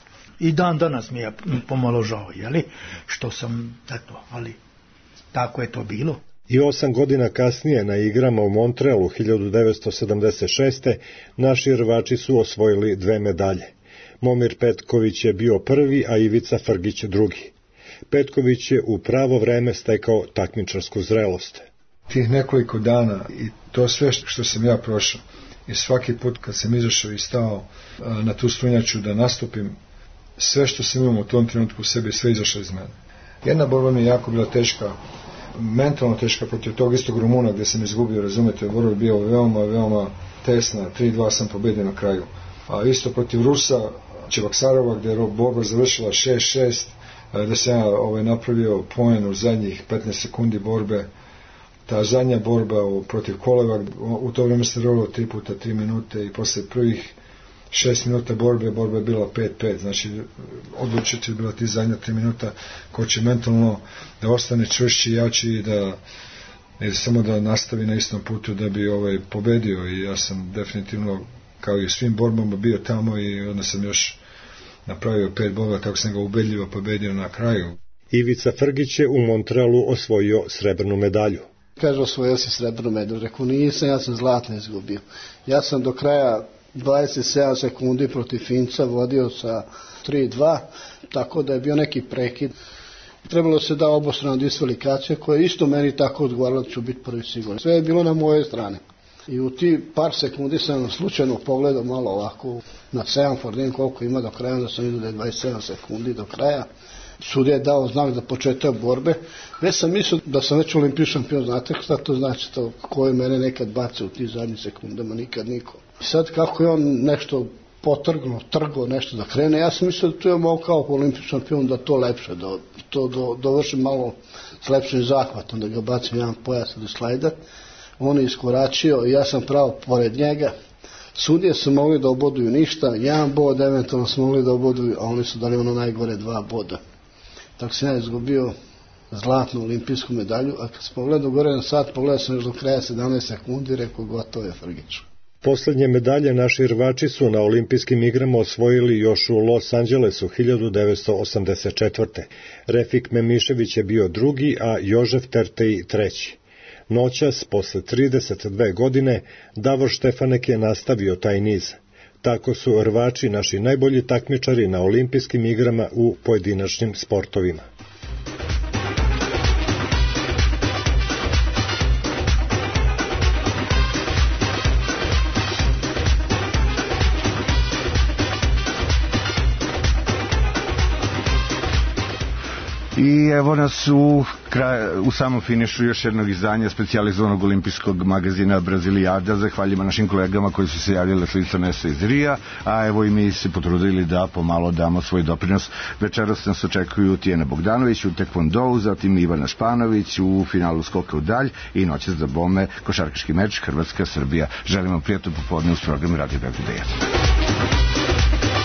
I dan danas mi je pomalo žao, jeli, što sam, eto, ali tako je to bilo. I osam godina kasnije na igrama u Montrealu hiljadu devetsto sedamdeset šeste. naši rvači su osvojili dve medalje. Momir Petković je bio prvi, a Ivica Frgić drugi. Petković je u pravo vreme stekao takmičarsku zrelost. Tih nekoliko dana i to sve što sam ja prošao i svaki put kad sam izašao i stao na tu strunjaču da nastupim, sve što sam imao u tom trenutku u sebi, sve izašlo iz mene. Jedna borba mi je jako bila teška, mentalno teška protiv tog istog Rumuna gdje sam izgubio, razumete, borba je bio veoma, veoma tesna, tri dva sam pobedio na kraju. A isto protiv Rusa, Čevaksarova, gdje je borba završila šest šest, da sam ja ovaj, napravio poen u zadnjih petnaest sekundi borbe. Ta zadnja borba protiv Koleva, u to vreme se rolilo tri puta tri minute i posle prvih šest minuta borbe, borba je bila pet pet, znači odlučiti je bila ti zadnja tri minuta ko će mentalno da ostane čvršći i jači i da ne samo da nastavi na istom putu da bi ovaj pobedio. I ja sam definitivno kao i u svim borbama bio tamo i onda sam još napravio pet borba, tako sam ga ubedljivo pobedio na kraju. Ivica Frgić je u Montrealu osvojio srebrnu medalju. Kaže, osvojio si srebrnu medalju, rekao nisam, ja sam zlatno izgubio. Ja sam do kraja dvadeset sedam sekundi protiv Finca vodio sa tri dva, tako da je bio neki prekid. Trebalo se da obostrana diskvalifikacija koja je isto meni tako odgovarala da ću biti prvi sigurno. Sve je bilo na moje strane. I u ti par sekundi sam slučajno pogledao malo ovako na semafor, vidim koliko ima do kraja, da sam vidio da je dvadeset sedam sekundi do kraja. Sudija je dao znak za početak borbe. Već sam mislio da sam već olimpijski šampion, znate šta to znači, to ko je mene nekad bacio u tih zadnjih sekundama, nikad niko. I sad kako je on nešto potrgnuo, trgo nešto da krene, ja sam mislio da tu je mogao kao olimpijski šampion da to lepše, da to do, dovršim malo s lepšim zahvatom, da ga bacim jedan pojas ili slajder. On je iskoračio i ja sam pravo pored njega. Sudije su mogli da oboduju ništa, jedan bod eventualno su mogli da oboduju, a oni su dali ono najgore dva boda. Tako sam ja izgubio zlatnu olimpijsku medalju, a kad sam pogledao gore na sat, pogledao sam još do kraja sedamnaest sekundi i rekao gotovo je Frgić. Poslednje medalje naši rvači su na olimpijskim igrama osvojili još u Los Angelesu hiljadu devetsto osamdeset četvrte. Refik Memišević je bio drugi, a Jožef Tertej treći. Noćas, posle trideset dve godine, Davor Štefanek je nastavio taj niz. Tako su rvači naši najbolji takmičari na olimpijskim igrama u pojedinačnim sportovima. I evo nas u, kraj, u samom finišu još jednog izdanja specijalizovanog olimpijskog magazina Brazilijada. Zahvaljujemo našim kolegama koji su se javljali s lica mesta iz Rija, a evo i mi se potrudili da pomalo damo svoj doprinos. Večeras nas očekuju Tijena Bogdanović u tekvondou, zatim Ivana Španović u finalu skoka u dalj i noćas za bome košarkaški meč Hrvatska-Srbija. Želimo prijatno popodne uz program Radio Beograd.